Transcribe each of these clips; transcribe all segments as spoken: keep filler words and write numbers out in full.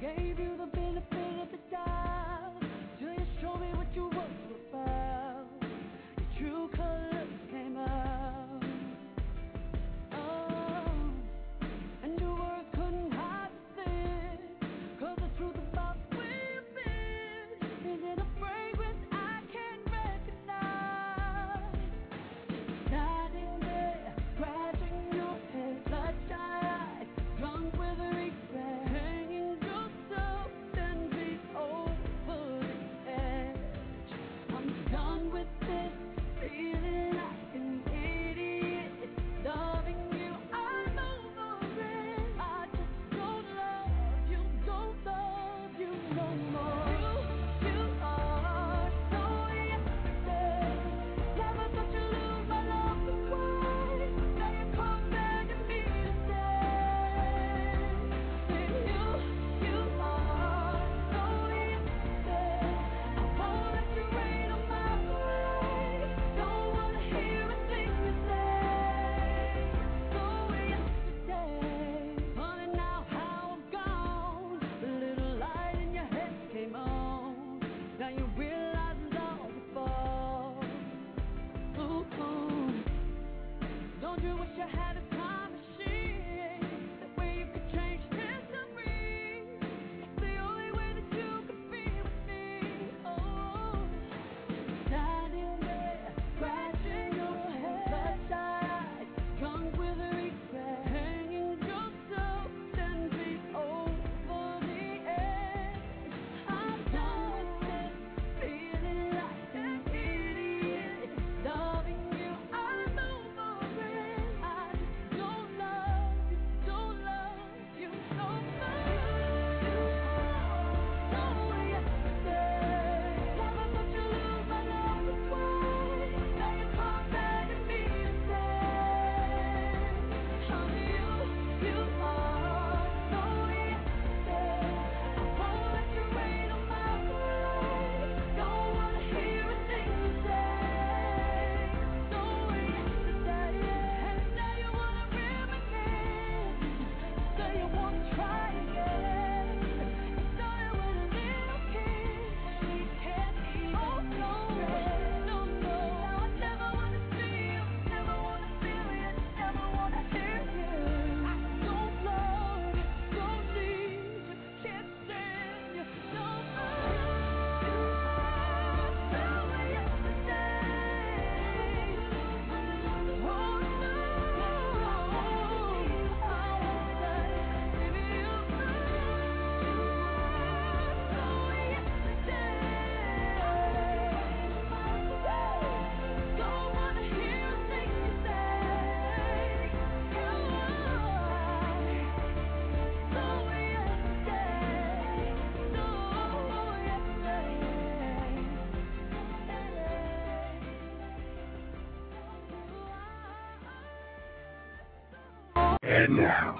And now,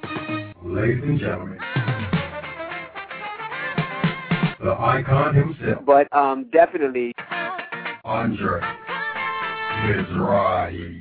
ladies and gentlemen, the icon himself. But um, definitely, Andre Mizrahi.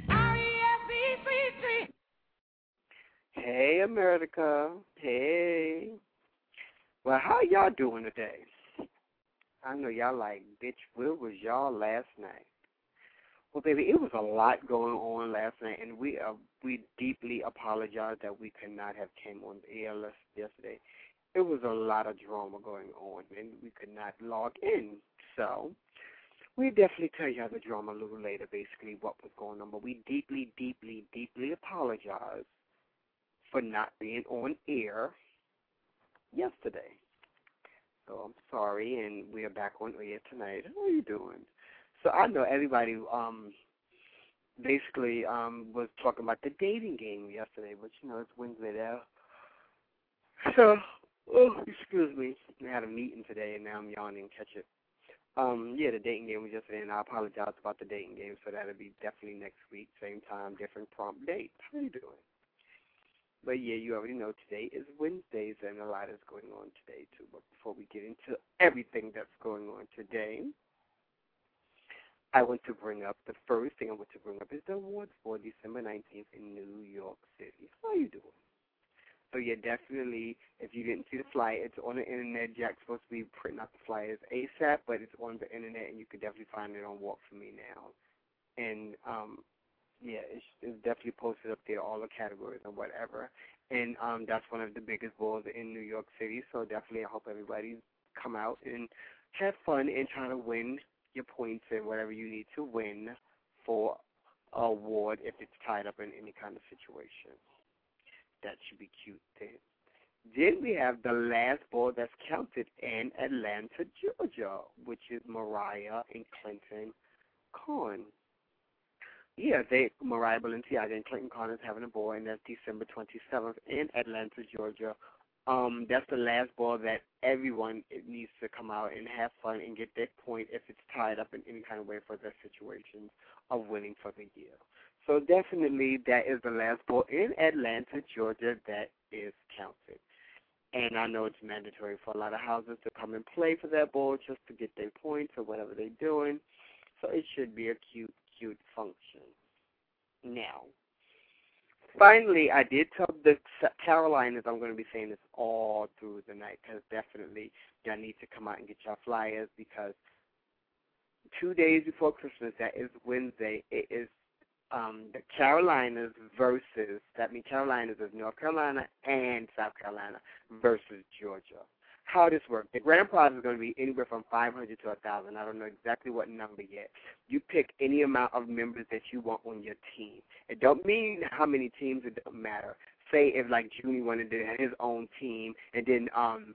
Hey, America. Hey. Well, how y'all doing today? I know y'all like, bitch, where was y'all last night? Well, baby, it was a lot going on last night, and we uh, we deeply apologize that we could not have came on the air yesterday. It was a lot of drama going on, and we could not log in. So we definitely tell y'all the drama a little later, basically what was going on. But we deeply, deeply, deeply apologize for not being on air yesterday. So I'm sorry, and we are back on air tonight. How are you doing? So I know everybody um, basically um, was talking about the dating game yesterday, but, you know, it's Wednesday now. So, oh, excuse me. We had a meeting today, and now I'm yawning. Catch it. Um, yeah, the dating game was yesterday, and I apologize about the dating game, so that'll be definitely next week, same time, different prompt date. How are you doing? But, yeah, you already know today is Wednesdays, and a lot is going on today, too. But before we get into everything that's going on today, I want to bring up, the first thing I want to bring up is the awards for December nineteenth in New York City. How are you doing? So yeah, definitely, if you didn't see the flyer, it's on the internet. Jack's supposed to be printing out the flyers ASAP, but it's on the internet, and you can definitely find it on Walk For Me now. And um, yeah, it's, it's definitely posted up there, all the categories and whatever. And um, that's one of the biggest balls in New York City. So definitely, I hope everybody come out and have fun and try to win your points and whatever you need to win for an award if it's tied up in any kind of situation. That should be cute then. Then we have the last ball that's counted in Atlanta, Georgia, which is Mariah and Clinton Carn. Yeah, they Mariah Balenciaga and Clinton Carn is having a ball, and that's December twenty-seventh in Atlanta, Georgia. Um, that's the last ball that everyone needs to come out and have fun and get their point if it's tied up in any kind of way for their situations of winning for the year. So definitely that is the last ball in Atlanta, Georgia that is counted. And I know it's mandatory for a lot of houses to come and play for that ball just to get their points or whatever they're doing. So it should be a cute, cute function. Now, finally, I did tell the Carolinas I'm going to be saying this all through the night because definitely y'all need to come out and get your flyers because two days before Christmas, that is Wednesday, it is um, the Carolinas versus, that means Carolinas is North Carolina and South Carolina versus Georgia. How this works, the grand prize is going to be anywhere from five hundred to one thousand. I don't know exactly what number yet. You pick any amount of members that you want on your team. It don't mean how many teams, it don't matter. Say if like Junie wanted to have his own team and then um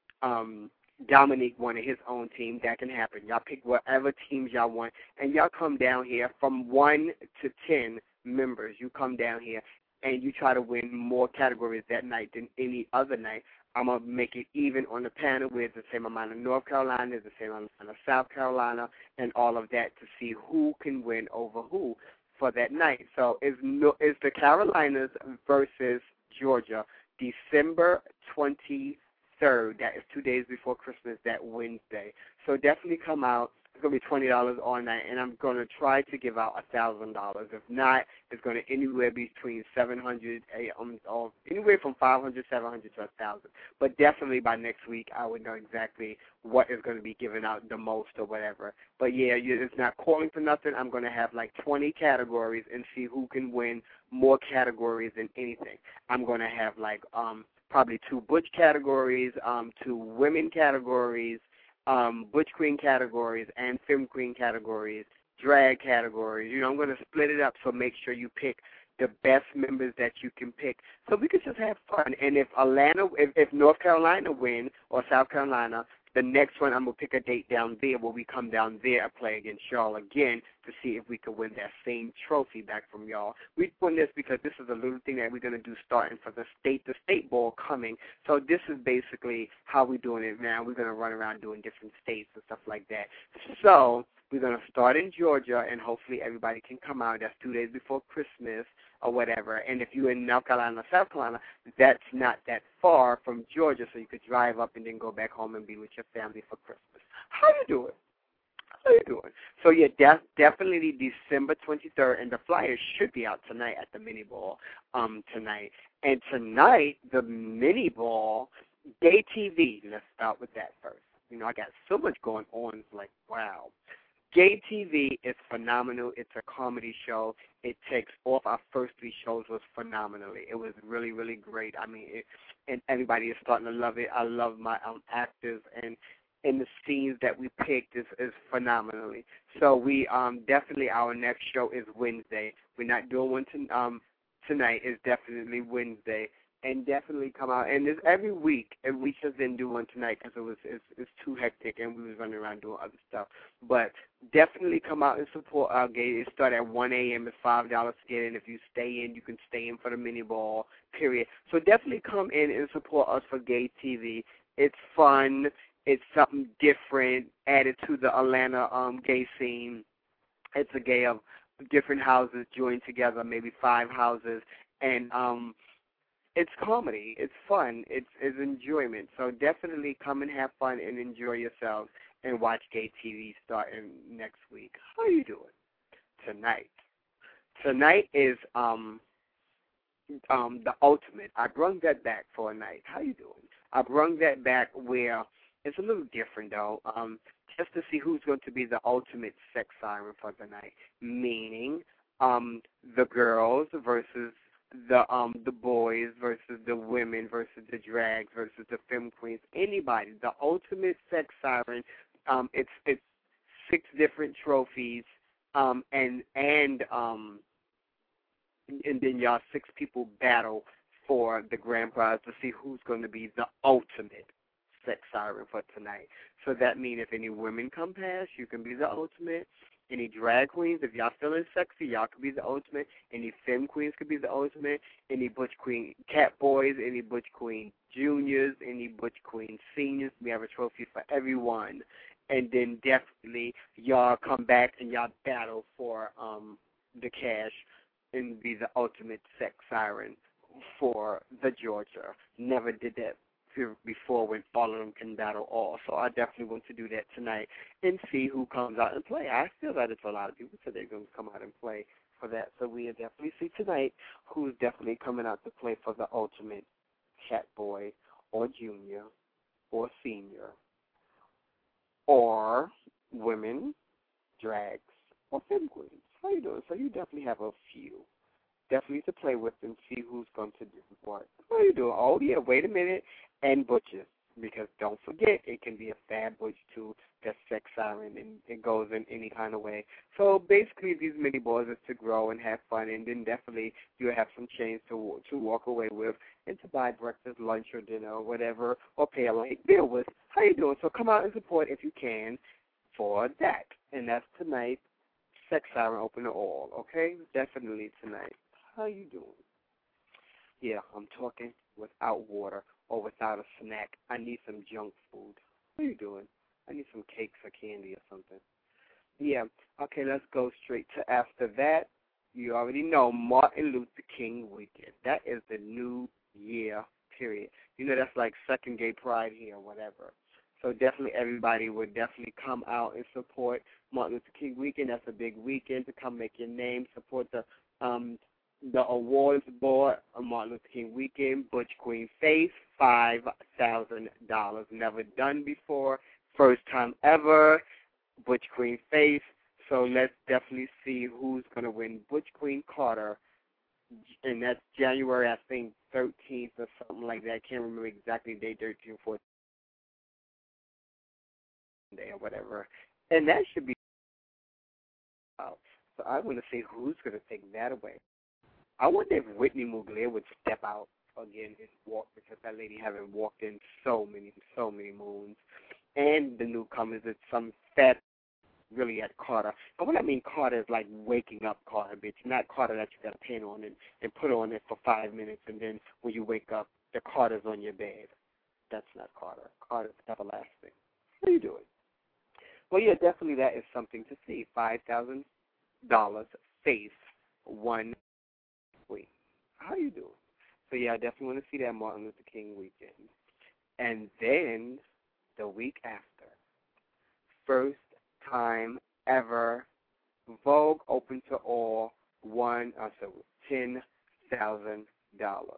um Dominique wanted his own team, that can happen. Y'all pick whatever teams y'all want, and y'all come down here from one to ten members. You come down here, and you try to win more categories that night than any other night. I'm going to make it even on the panel with the same amount of North Carolina, the same amount of South Carolina, and all of that to see who can win over who for that night. So it's, no, it's the Carolinas versus Georgia, December twenty-third. That is two days before Christmas, that Wednesday. So definitely come out. It's going to be twenty dollars all night, and I'm going to try to give out one thousand dollars. If not, it's going to anywhere between seven hundred dollars, um, or anywhere from five hundred dollars, seven hundred dollars to one thousand dollars. But definitely by next week, I would know exactly what is going to be given out the most or whatever. But, yeah, it's not calling for nothing. I'm going to have like twenty categories and see who can win more categories than anything. I'm going to have like um, probably two butch categories, um, two women categories, Um, butch queen categories and femme queen categories, drag categories. You know, I'm going to split it up, so make sure you pick the best members that you can pick so we can just have fun. And if Atlanta, if, if North Carolina win or South Carolina, the next one I'm going to pick a date down there where we come down there and play against y'all again to see if we can win that same trophy back from y'all. We're doing this because this is a little thing that we're going to do starting for the state, the state ball coming. So this is basically how we're doing it now. We're going to run around doing different states and stuff like that. So we're going to start in Georgia, and hopefully everybody can come out. That's two days before Christmas or whatever. And if you're in North Carolina or South Carolina, that's not that far from Georgia, so you could drive up and then go back home and be with your family for Christmas. How you doing? How you doing? So, yeah, def- definitely December twenty-third, and the flyers should be out tonight at the mini ball um, tonight. And tonight, the mini ball, Gay T V, let's start with that first. You know, I got so much going on. It's like, wow. Gay T V is phenomenal. It's a comedy show. It takes off. Our first three shows was phenomenally. It was really, really great. I mean, it, and everybody is starting to love it. I love my um, actors, and and the scenes that we picked is, is phenomenally. So we um definitely, our next show is Wednesday. We're not doing one to, um tonight. It's definitely Wednesday. And definitely come out. And it's every week, and we just didn't do one tonight because it was it's, it's too hectic, and we was running around doing other stuff. But definitely come out and support our gay. It starts at one a.m. It's five dollars to get in. If you stay in, you can stay in for the mini ball, period. So definitely come in and support us for Gay T V. It's fun. It's something different added to the Atlanta um, gay scene. It's a gay of different houses joined together, maybe five houses, and um. It's comedy. It's fun. It's, it's enjoyment. So definitely come and have fun and enjoy yourselves and watch Gay T V starting next week. How are you doing? Tonight. Tonight is um um, the ultimate. I brung that back for a night. How you doing? I brung that back where it's a little different though. Um, just to see who's going to be the ultimate sex siren for the night. Meaning, um, the girls versus the um the boys versus the women versus the drags versus the femme queens. Anybody. The ultimate sex siren. Um, it's it's six different trophies. Um, and and um. And then y'all six people battle for the grand prize to see who's going to be the ultimate sex siren for tonight. So that means if any women come past, you can be the ultimate. Any drag queens, if y'all feeling sexy, y'all could be the ultimate. Any femme queens could be the ultimate. Any butch queen cat boys, any butch queen juniors, any butch queen seniors. We have a trophy for everyone. And then definitely y'all come back and y'all battle for um the cash and be the ultimate sex siren for the Georgia. Never did that before when all of them can battle all. So I definitely want to do that tonight and see who comes out and play. I feel that it's a lot of people, so they're going to come out and play for that. So we'll definitely see tonight who's definitely coming out to play for the ultimate cat boy or junior or senior or women, drags, or femme queens. How you doing? So you definitely have a few. Definitely to play with and see who's going to do what. How you doing? Oh, yeah, wait a minute. And butches. Because don't forget, it can be a fab butch, too, that's sex siren, and it goes in any kind of way. So basically, these mini boys is to grow and have fun, and then definitely you'll have some change to to walk away with and to buy breakfast, lunch, or dinner, or whatever, or pay a light bill with. How you doing? So come out and support if you can for that. And that's tonight. Sex siren open to all, okay? Definitely tonight. How you doing? Yeah, I'm talking without water or without a snack. I need some junk food. How you doing? I need some cakes or candy or something. Yeah, okay, let's go straight to after that. You already know Martin Luther King weekend. That is the new year, period. You know, that's like second gay pride here or whatever. So definitely everybody would definitely come out and support Martin Luther King weekend. That's a big weekend to come make your name, support the um the awards board on Martin Luther King weekend. Butch Queen Faith, five thousand dollars. Never done before. First time ever. Butch Queen Faith. So let's definitely see who's going to win Butch Queen Carter. And that's January, I think, thirteenth or something like that. I can't remember exactly the date, thirteenth, fourteenth day or whatever. And that should be out. So I want to see who's going to take that away. I wonder if Whitney Mugler would step out again and walk, because that lady haven't walked in so many, so many moons. And the newcomers, it's some fat, really at Carter. And what I mean Carter is like waking up Carter, bitch. Not Carter that you got a pen on and, and put on it for five minutes, and then when you wake up, the Carter's on your bed. That's not Carter. Carter's everlasting. How you doing? Well, yeah, definitely that is something to see. five thousand dollars face one week. How you doing? So, yeah, I definitely want to see that Martin Luther King weekend. And then the week after, first time ever, Vogue open to all, one, uh, so ten thousand dollars.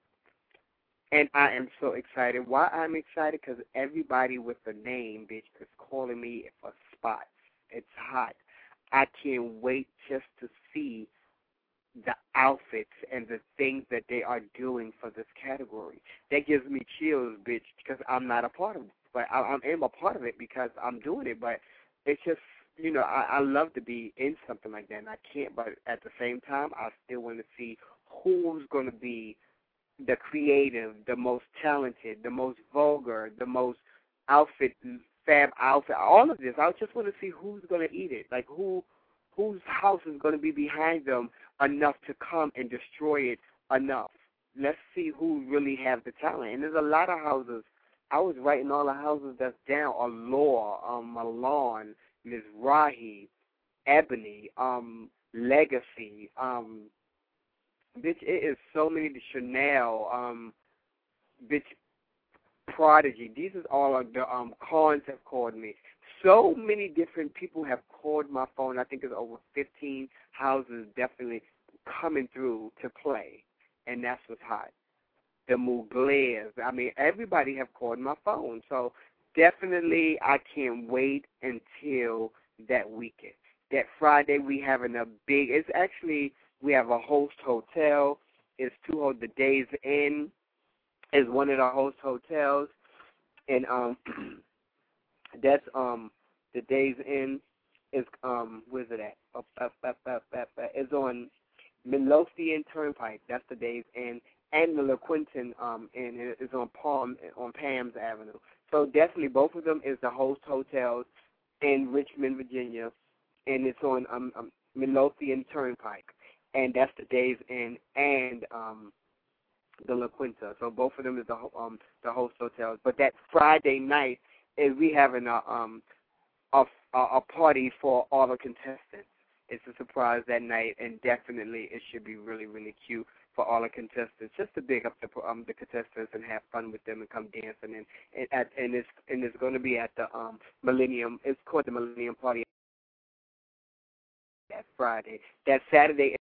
And I am so excited. Why I'm excited? Because everybody with a name, bitch, is calling me for spots. It's hot. I can't wait just to see the outfits and the things that they are doing for this category. That gives me chills, bitch, because I'm not a part of it. But I, I am a part of it because I'm doing it. But it's just, you know, I, I love to be in something like that, and I can't. But at the same time, I still want to see who's going to be the creative, the most talented, the most vulgar, the most outfit, fab outfit, all of this. I just want to see who's going to eat it, like who, whose house is going to be behind them enough to come and destroy it enough. Let's see who really have the talent. And there's a lot of houses. I was writing all the houses that's down. Allure, um, Milan, Mizrahi, Ebony, um, Legacy, um, bitch, it is so many. The Chanel, um, bitch, Prodigy. These is all of the um cons have called me. So many different people have called my phone. I think there's over fifteen houses definitely coming through to play. and that's what's hot. The Muglears. I mean, everybody have called my phone, so definitely I can't wait until that weekend. That Friday we having a big. It's actually we have a host hotel. It's two. The Days Inn is one of the host hotels, and um, that's um the Days Inn is um where's it at? Up, up, up, up, up, up. It's on Midlothian Turnpike. That's the Days Inn, and the La Quinton um Inn is on Palm on Palms Avenue. So definitely both of them is the host hotels in Richmond, Virginia, and it's on um, um Midlothian Turnpike, and that's the Days Inn and um the La Quinta. So both of them is the um the host hotels. But that Friday night is we having a um a, a party for all the contestants. It's a surprise that night, and definitely it should be really, really cute for all the contestants. Just to big up the um the contestants and have fun with them and come dancing and and at and it's and it's going to be at the um Millennium. It's called the Millennium Party that Friday. That Saturday,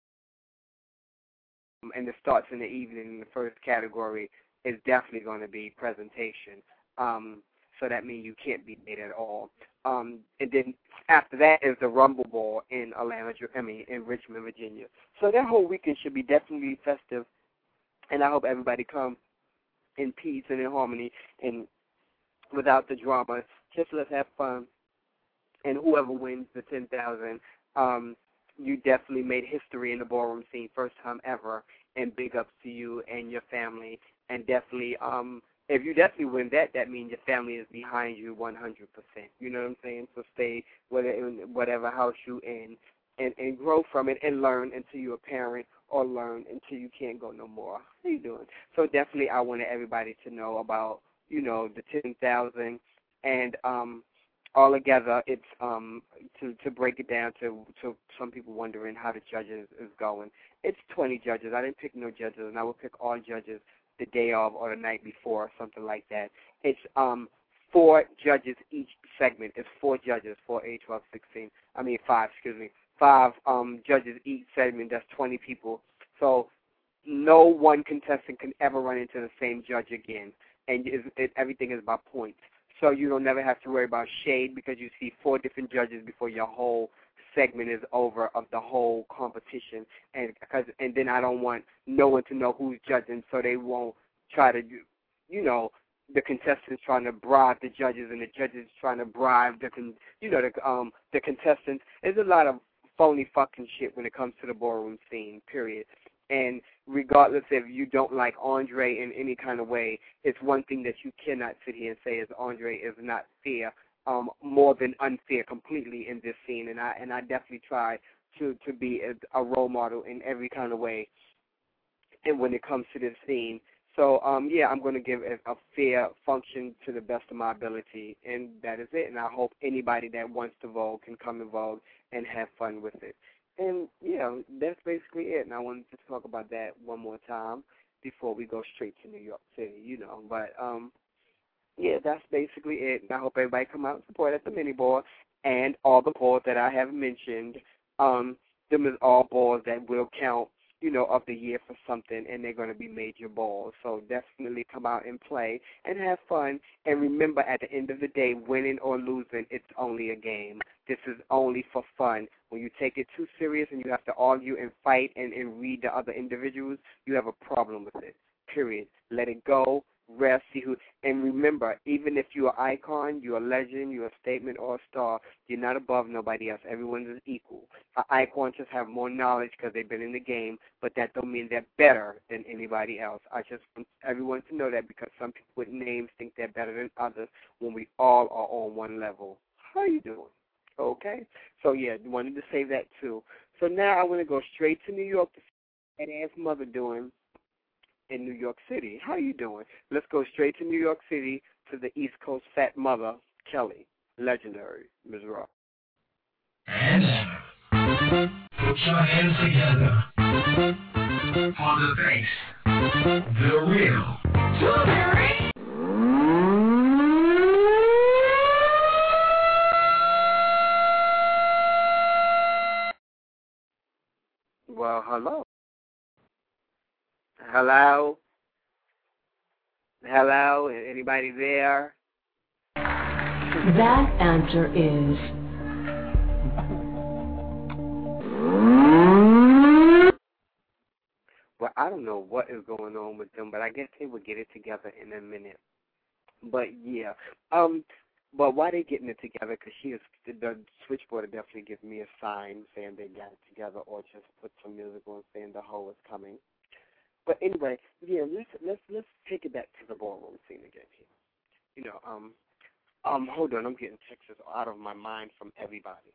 um, and it starts in the evening. The first category is definitely going to be presentation. Um, so that means you can't be late at all. Um, and then after that is the Rumble Ball in Atlanta, I mean, in Richmond, Virginia. So that whole weekend should be definitely festive, and I hope everybody come in peace and in harmony and without the drama. Just let's have fun. And whoever wins the ten thousand, um, you definitely made history in the ballroom scene, first time ever, and big ups to you and your family. And definitely, um, if you definitely win that, that means your family is behind you one hundred percent. You know what I'm saying? So stay whatever, whatever house you in and, and grow from it and learn until you're a parent or learn until you can't go no more. How you doing? So definitely I wanted everybody to know about, you know, the ten thousand and um, all together it's um, to, to break it down to, to some people wondering how the judges is going. It's twenty judges. I didn't pick no judges, and I will pick all judges the day of or the night before, something like that. It's um four judges each segment. It's four judges, four, eight, twelve, sixteen. I mean five, excuse me. Five um judges each segment. That's twenty people. So no one contestant can ever run into the same judge again, and it, it, everything is by points. So you don't never have to worry about shade because you see four different judges before your whole segment is over of the whole competition, and because and then I don't want no one to know who's judging, so they won't try to do, you know, the contestants trying to bribe the judges and the judges trying to bribe the con, you know, the um the contestants. There's a lot of phony fucking shit when it comes to the ballroom scene, period. And regardless if you don't like Andre in any kind of way, it's one thing that you cannot sit here and say is Andre is not fair. Um, more than unfair completely in this scene, and I and I definitely try to, to be a, a role model in every kind of way. And when it comes to this scene, so um, yeah, I'm going to give a, a fair function to the best of my ability, and that is it. And I hope anybody that wants to vote can come and vote and have fun with it. And yeah, that's basically it. And I wanted to talk about that one more time before we go straight to New York City, you know. But um. Yeah, that's basically it. And I hope everybody come out and support at the mini ball and all the balls that I have mentioned. Um, them is all balls that will count, you know, of the year for something, and they're going to be major balls. So definitely come out and play and have fun. And remember, at the end of the day, winning or losing, it's only a game. This is only for fun. When you take it too serious and you have to argue and fight and, and read the other individuals, you have a problem with it, period. Let it go. Rest, see who, and remember, even if you're an icon, you're a legend, you're a statement or a star, you're not above nobody else. Everyone is equal. An icon just have more knowledge because they've been in the game, but that don't mean they're better than anybody else. I just want everyone to know that because some people with names think they're better than others when we all are on one level. How you doing? Okay? So, yeah, wanted to say that too. So now I want to go straight to New York to see what Aunt's mother doing in New York City. How you doing? Let's go straight to New York City to the East Coast fat mother, Kelly. Legendary, Miz Rock. And now, put your hands together for the bass, the real, Strawberry. Well, hello. Hello? Hello? Anybody there? That answer is... Well, I don't know what is going on with them, but I guess they will get it together in a minute. But, yeah. Um, but why they getting it together? Because she is, the switchboard will definitely give me a sign saying they got it together, or just put some music on saying the hoe is coming. But anyway, yeah, let's let's let's take it back to the ballroom scene again here. You know, um, um, hold on, I'm getting texts out of my mind from everybody.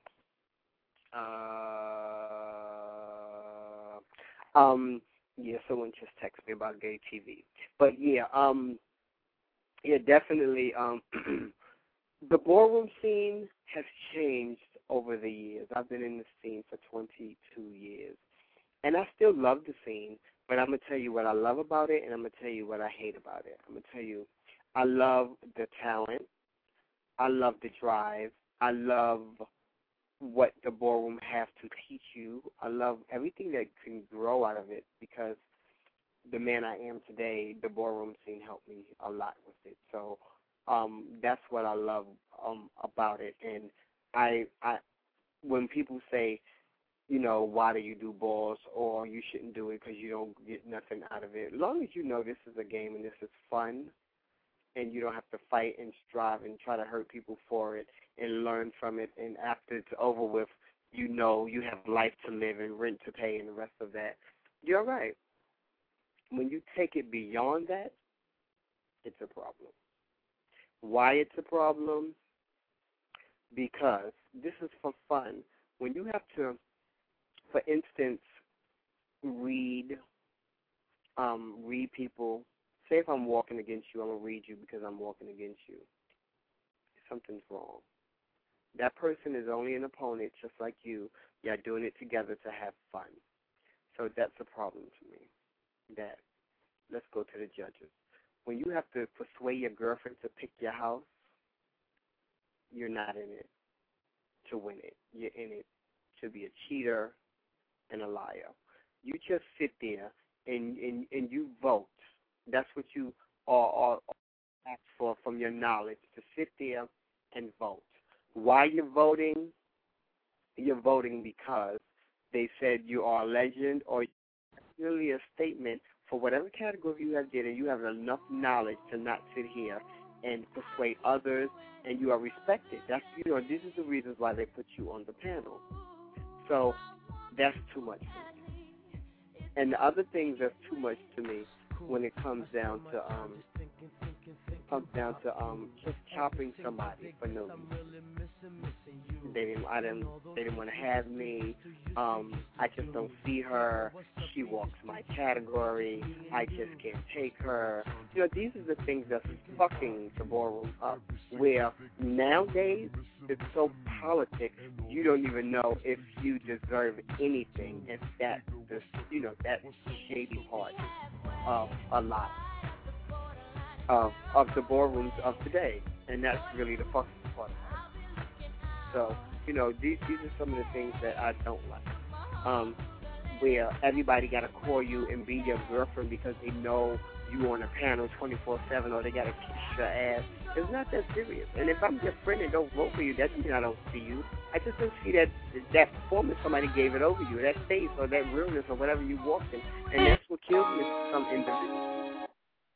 Uh, um, yeah, someone just texted me about gay T V. But yeah, um, yeah, definitely, um, the ballroom scene has changed over the years. I've been in the scene for twenty-two years, and I still love the scene. But I'm going to tell you what I love about it, and I'm going to tell you what I hate about it. I'm going to tell you, I love the talent. I love the drive. I love what the ballroom has to teach you. I love everything that can grow out of it, because the man I am today, the ballroom scene helped me a lot with it. So um, that's what I love um, about it. And I, I, when people say, you know, why do you do balls, or you shouldn't do it because you don't get nothing out of it. As long as you know this is a game and this is fun, and you don't have to fight and strive and try to hurt people for it and learn from it, and after it's over with, you know you have life to live and rent to pay and the rest of that, you're right. When you take it beyond that, it's a problem. Why it's a problem? Because this is for fun. When you have to, for instance, read, um, read people. Say if I'm walking against you, I'm going to read you because I'm walking against you. Something's wrong. That person is only an opponent just like you. You're doing it together to have fun. So that's a problem to me. That. Let's go to the judges. When you have to persuade your girlfriend to pick your house, you're not in it to win it. You're in it to be a cheater and a liar. You just sit there and, and, and you vote. That's what you are, are asked for from your knowledge, to sit there and vote. Why you're voting? You're voting because they said you are a legend, or really a statement for whatever category you have did, and you have enough knowledge to not sit here and persuade others, and you are respected. That's, you know, these are the reasons why they put you on the panel. So that's too much for me. And the other things that's too much to me when it comes down to um comes down to um just chopping somebody for no reason. They didn't I didn't they didn't want to have me. Um, I just don't see her. She walks my category. I just can't take her. You know, these are the things that's fucking the ballroom up. Where nowadays it's so politics, you don't even know if you deserve anything. And that's the you know that shady part of a lot of of the ballrooms of today, and that's really the fucking part. So, you know, these these are some of the things that I don't like. Um, where everybody got to call you and be your girlfriend because they know you on a panel twenty-four seven, or they got to kiss your ass. It's not that serious. And if I'm your friend and don't vote for you, that doesn't mean I don't see you. I just don't see that that performance somebody gave it over you, that face or that realness or whatever you walked in. And that's what kills me with some individuals.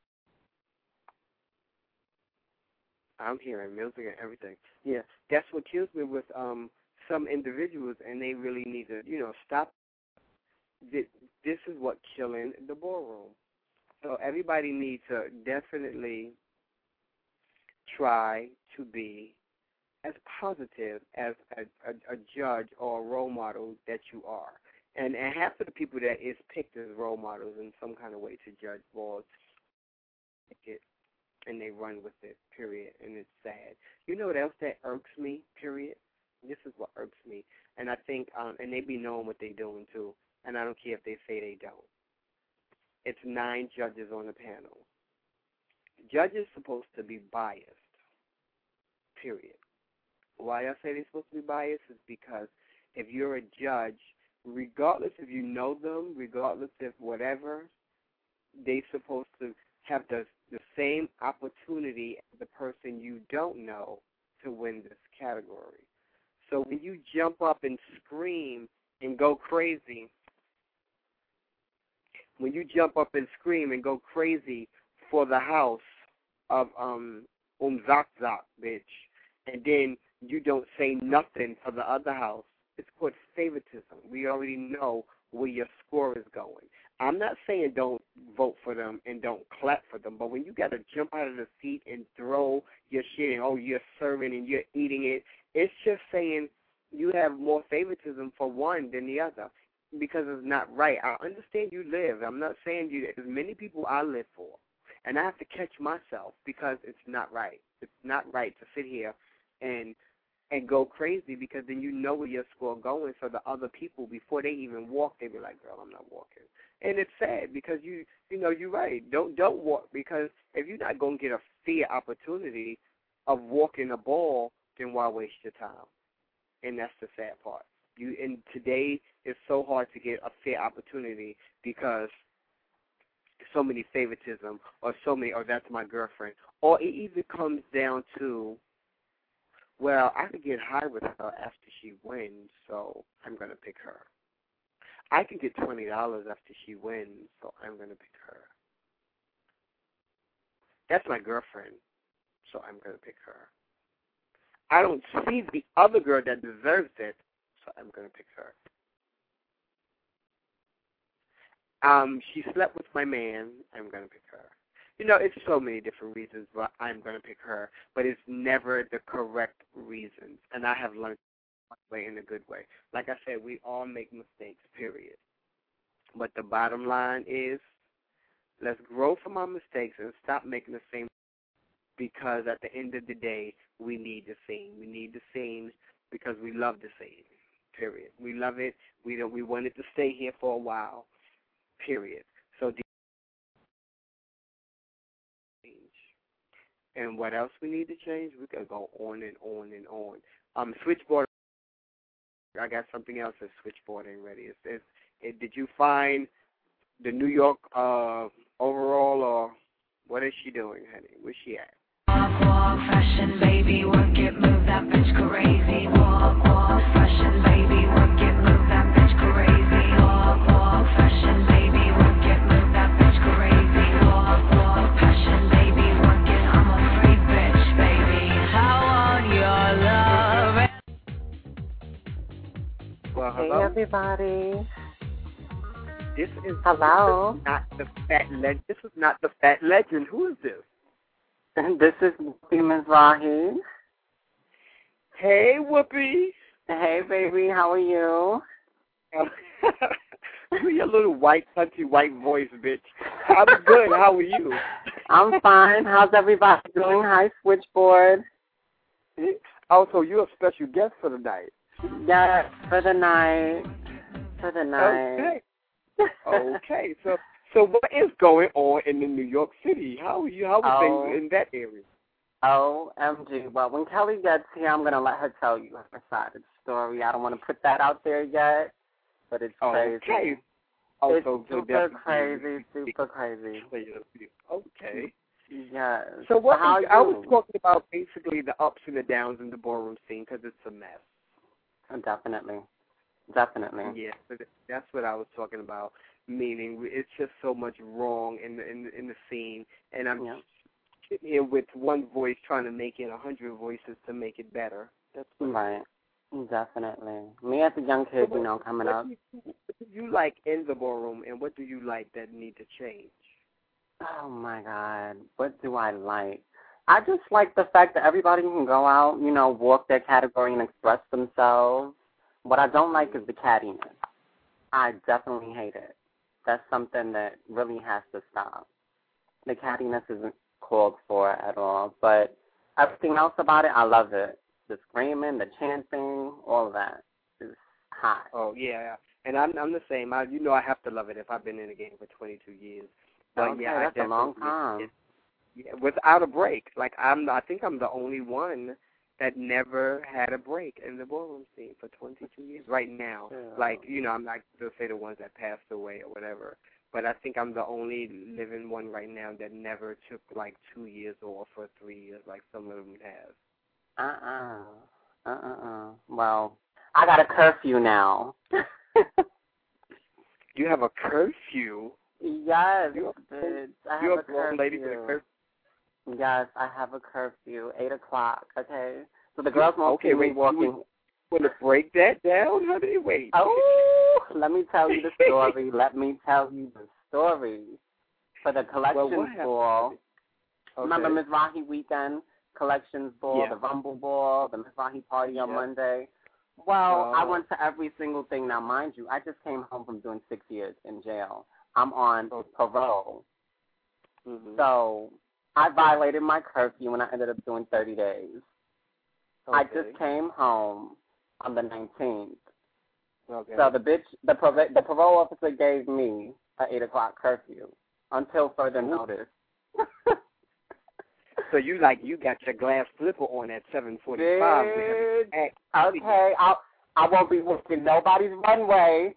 I'm hearing music and everything. Yeah, that's what kills me with um some individuals, and they really need to, you know, stop. This is what killing the ballroom. So everybody needs to definitely try to be as positive as a, a, a judge or a role model that you are. And, and half of the people that is picked as role models in some kind of way to judge balls, it, and they run with it, period, and it's sad. You know what else that irks me, period? This is what irks me. And I think, um, and they be knowing what they doing, too, and I don't care if they say they don't. It's nine judges on the panel. Judges supposed to be biased, period. Why I say they're supposed to be biased is because if you're a judge, regardless if you know them, regardless if whatever, they supposed to have the the same opportunity as the person you don't know to win this category. So when you jump up and scream and go crazy, when you jump up and scream and go crazy for the house of um Um Zak Zak, bitch, and then you don't say nothing for the other house, it's called favoritism. We already know where your score is going. I'm not saying don't vote for them and don't clap for them, but when you got to jump out of the seat and throw your shit and, oh, you're serving and you're eating it, it's just saying you have more favoritism for one than the other because it's not right. I understand you live. I'm not saying you, there's many people I live for, and I have to catch myself because it's not right. It's not right to sit here and and go crazy because then you know where your score going. So the other people, before they even walk, they be like, girl, I'm not walking. And it's sad because you you know, you're right. Don't don't walk because if you're not going to get a fair opportunity of walking a ball, then why waste your time? And that's the sad part. You and today it's so hard to get a fair opportunity because so many favoritism or so many, or that's my girlfriend. Or it even comes down to, well, I could get high with her after she wins, so I'm going to pick her. I could get twenty dollars after she wins, so I'm going to pick her. That's my girlfriend, so I'm going to pick her. I don't see the other girl that deserves it, so I'm going to pick her. Um, she slept with my man, I'm going to pick her. You know, it's so many different reasons why I'm going to pick her, but it's never the correct reasons, and I have learned way in a good way. Like I said, we all make mistakes, period. But the bottom line is, let's grow from our mistakes and stop making the same, because at the end of the day, we need the scene. We need the scene because we love the scene, period. We love it. We don't, we want it to stay here for a while, period. So the and what else we need to change? We can go on and on and on. Um, switchboard. I got something else that's switchboard ain't ready. It's, it's, it, did you find the New York uh, overall, or what is she doing, honey? Where's she at? Walk, walk, fashion, baby, work it, move that bitch crazy. Walk, walk, fashion, baby, work it, move that bitch crazy. Walk, walk, fashion, baby, work it, move that bitch crazy. Walk, walk, passion, baby, work it. I'm a free bitch, baby. I want your love. Well, hello. Hey, everybody. This is Hello. This is not the fat legend. This is not the fat legend. Who is this? This is Whoopi Mizrahi. Hey, Whoopi. Hey, baby. How are you? Do your little white, country, white voice, bitch. I'm good. How are you? I'm fine. How's everybody doing? Hi, Switchboard. Also, you're a special guest for the night. Yes, for the night. For the night. Okay. Okay. So, so what is going on in the New York City? How are you? How are Oh. things in that area? O M G. Well, when Kelly gets here, I'm going to let her tell you her side of the story. I don't want to put that out there yet, but it's crazy. Okay. Also, It's so super definitely- crazy, super crazy. Okay. Yes. So what How is, you? I was talking about basically the ups and the downs in the ballroom scene because it's a mess. Definitely. Definitely. Yeah, so th- that's what I was talking about. Meaning, it's just so much wrong in the in the, in the scene, and I'm Yeah. sitting here with one voice trying to make it a hundred voices to make it better. That's what Right. Definitely. Me as a young kid, So you know, what- coming what up. do you, what do you like in the ballroom, and what do you like that need to change? Oh, my God. What do I like? I just like the fact that everybody can go out, you know, walk their category and express themselves. What I don't like is the cattiness. I definitely hate it. That's something that really has to stop. The cattiness isn't called for at all. But everything else about it, I love it. The screaming, the chanting, all of that is hot. Oh yeah, and I'm I'm the same. I you know I have to love it if I've been in the game for twenty-two years. But Okay, yeah, that's I a long definitely- time. Yeah, without a break. Like I'm, I think I'm the only one that never had a break in the ballroom scene for twenty-two years. Right now, Yeah. like you know, I'm not gonna say the ones that passed away or whatever, but I think I'm the only living one right now that never took like two years off or three years like some of them have. Uh-uh. Uh-uh-uh. Well, I got a curfew now. You have a curfew? Yes, You're, bitch. I you're have a a grown curfew. lady with a curfew? Yes, I have a curfew. Eight o'clock, okay? So the girls won't okay, see wait, me walking. Want to break that down? How do you wait? Oh, let me tell you the story. Let me tell you the story. For the collections well, ball, okay. remember Mizrahi weekend, collections ball, yeah. the Rumble ball, the Mizrahi party on yeah. Monday. Well, uh, I went to every single thing. Now, mind you, I just came home from doing six years in jail. I'm on okay. parole. Mm-hmm. So I violated my curfew and I ended up doing thirty days. Okay. I just came home on the nineteenth. Okay. So the bitch, the, prov- the parole officer gave me an eight o'clock curfew until further Ooh. notice. So you like you got your glass slipper on at seven forty-five. Okay, I'll, I won't be walking nobody's runway.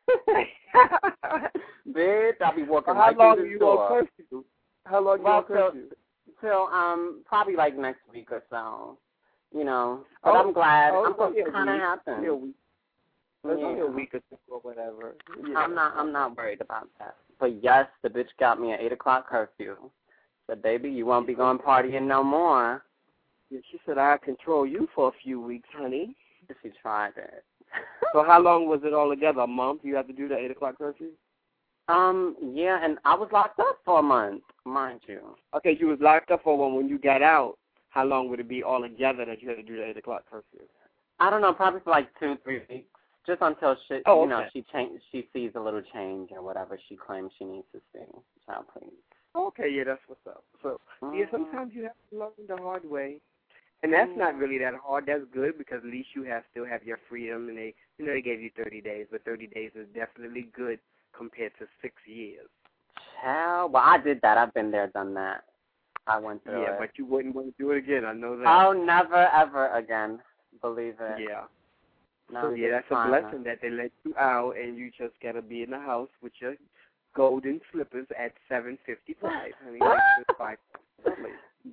Bitch, I'll be walking well, how right long through are the you door. on curfew? How long well, you on curfew? Till, till um probably like next week or so. You know, but oh, I'm glad. oh, I'm so yeah, kind of happy. Yeah, we, There's yeah. only a week or two or whatever. Yeah. I'm not. I'm not worried about that. But yes, the bitch got me an eight o'clock curfew. Said, baby, you won't be going partying no more. Yeah, she said, I'll control you for a few weeks, honey. She tried it. So how long was it all together? A month? You have to do the eight o'clock curfew? Um, yeah, and I was locked up for a month, mind you. Okay, you was locked up for one. When you got out, how long would it be all together that you had to do the eight o'clock curfew? I don't know, probably for like two, three weeks. Just until she, oh, you okay. know, she change, she sees a little change or whatever she claims she needs to see. Child, please. Okay, yeah, that's what's up. So, mm-hmm. yeah, sometimes you have to learn the hard way. And that's not really that hard. That's good because at least you have still have your freedom. And they, you know, they gave you thirty days, but thirty days is definitely good compared to six years. Child, well, I did that. I've been there, done that. I went through yeah, it. but you wouldn't want to do it again. I know that. Oh, never, ever again. Believe it. Yeah. No, so, yeah, that's a fine. blessing that they let you out and you just got to be in the house with your golden slippers at seven fifty-five. I mean, that's five early.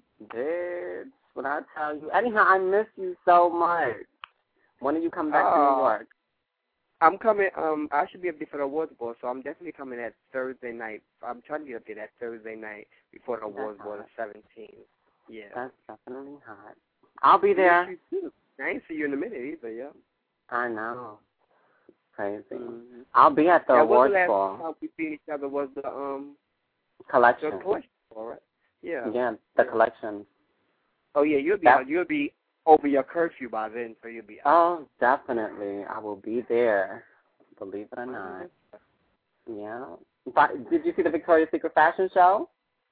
Bitch, when I tell you. Anyhow, I miss you so much. When do you come back uh, to New York? I'm coming, um, I should be up there for the awards ball, so I'm definitely coming that Thursday night. I'm trying to get up there that Thursday night before the awards ball, the seventeenth. Yeah. That's definitely hot. I'll be there. Yes, you too. I ain't see you in a minute either, yeah. I know. Crazy. Mm-hmm. I'll be at the yeah, awards the last ball. time we seen each other was the um collection. The collection ball, right? Yeah. Yeah, the yeah. collection. Oh yeah, you'll be That's... out. You'll be over your curfew by then, so you'll be out. Oh, definitely. I will be there. Believe it or not. Mm-hmm. Yeah. But did you see the Victoria's Secret fashion show?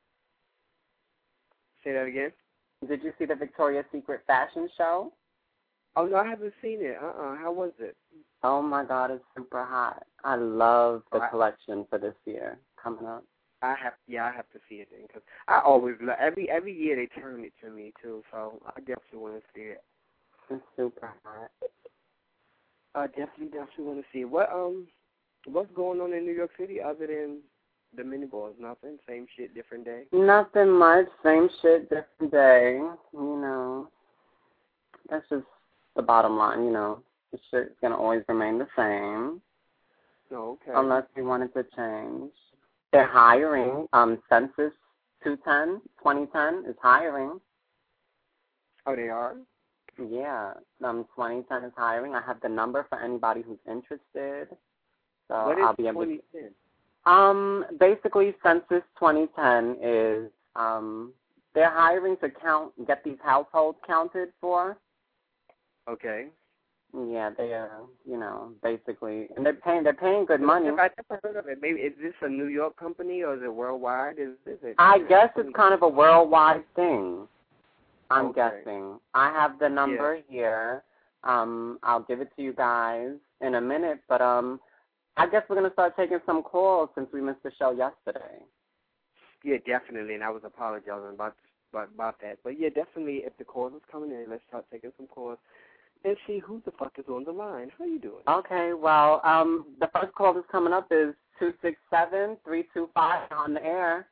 Say that again. Did you see the Victoria's Secret fashion show? Oh, no, I haven't seen it. Uh-uh. How was it? Oh, my God, it's super hot. I love the oh, I, collection for this year coming up. I have, yeah, I have to see it then, because I always, love, every every year they turn it to me, too, so I definitely want to see it. It's super hot. I definitely, definitely want to see it. What, um, what's going on in New York City other than the mini balls? Nothing? Same shit, different day? Nothing much. Same shit, different day. You know, that's just the bottom line, you know. The shit's going to always remain the same. Oh, okay. Unless we want it to change. They're hiring. Um, Census two ten, twenty ten is hiring. Oh, they are? Yeah. Um, twenty ten is hiring. I have the number for anybody who's interested. So what is I'll be able twenty ten? to. Um, basically, Census twenty ten is um, they're hiring to count, get these households counted for. Okay. Yeah, they are, you know, basically, and they're paying, they're paying good money. I've never heard of it. Maybe is this a New York company or is it worldwide? Is, is it? I guess it's kind of a worldwide thing. I'm okay. guessing. I have the number yeah. here. Um, I'll give it to you guys in a minute, but um, I guess we're gonna start taking some calls since we missed the show yesterday. Yeah, definitely, and I was apologizing about about, about that. But yeah, definitely, if the calls is coming in, let's start taking some calls. And see who the fuck is on the line. How you doing? Okay, well, um, the first call that's coming up is two six seven, three two five on the air.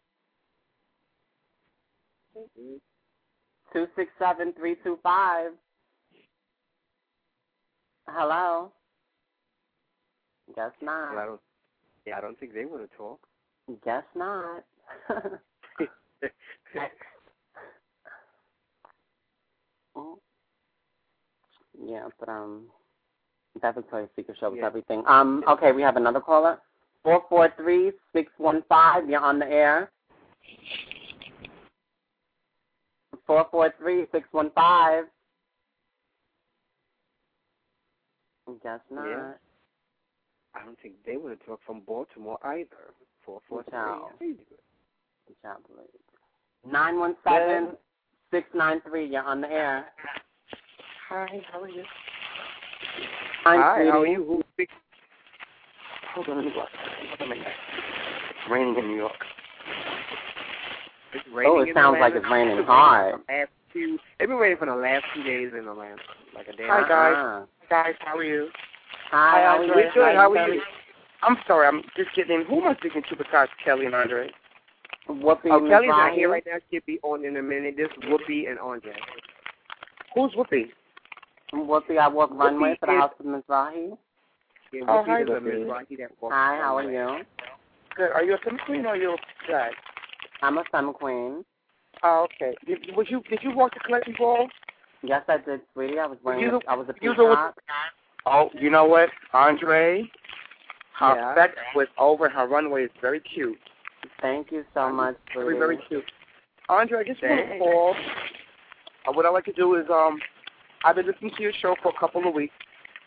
Mm-hmm. two six seven, three two five. Hello? Guess not. Well, I don't, yeah, I don't think they want to talk. Guess not. Yeah, but um, that Victoria's Secret show was Yeah. everything. Um, okay, we have another caller. Four four three six one five. You're on the air. Four four three six one five. Guess not. Yeah. I don't think they want to talk from Baltimore either. Four four three. Nine one seven six nine three. You're on the air. Hi, how are you? I'm Hi, sweetie. how are you? Who speaks? Hold on, let me go. Hold on a minute. It's raining in New York. It's raining Oh, it in sounds Atlanta. like it's raining It's hard. for the last few- It's been raining for the last two days in Atlanta. Like a day. Hi, guys. Uh-uh. Guys, how are you? Hi, how are you? We're good. How are you? I'm sorry, I'm just getting in. Who am I speaking to besides Kelly and Andre? Whoopi Oh, Kelly's not Mizrahi. here right now. She'll be on in a minute. This is Whoopi and Andre. Who's Whoopi? Whoopi, I walk runway for the is- House of Mizrahi. Yeah, Oh, Whoopi hi, is a Whoopi. Mizrahi that walks Hi, the how are runway. you? Good. Are you a femme queen or are you a drag? I'm a femme queen. Oh, okay. Did, was you, did you walk the collective ball? Yes, I did, sweetie. I was wearing. You- a, I was a you know what- peacock. Oh, you know what? Andre, her Yeah. effect was over. Her runway is very cute. Thank you so much, Very, sweetie. very cute. Andre, I just want to Thanks. call. Uh, what I like to do is, um, I've been listening to your show for a couple of weeks,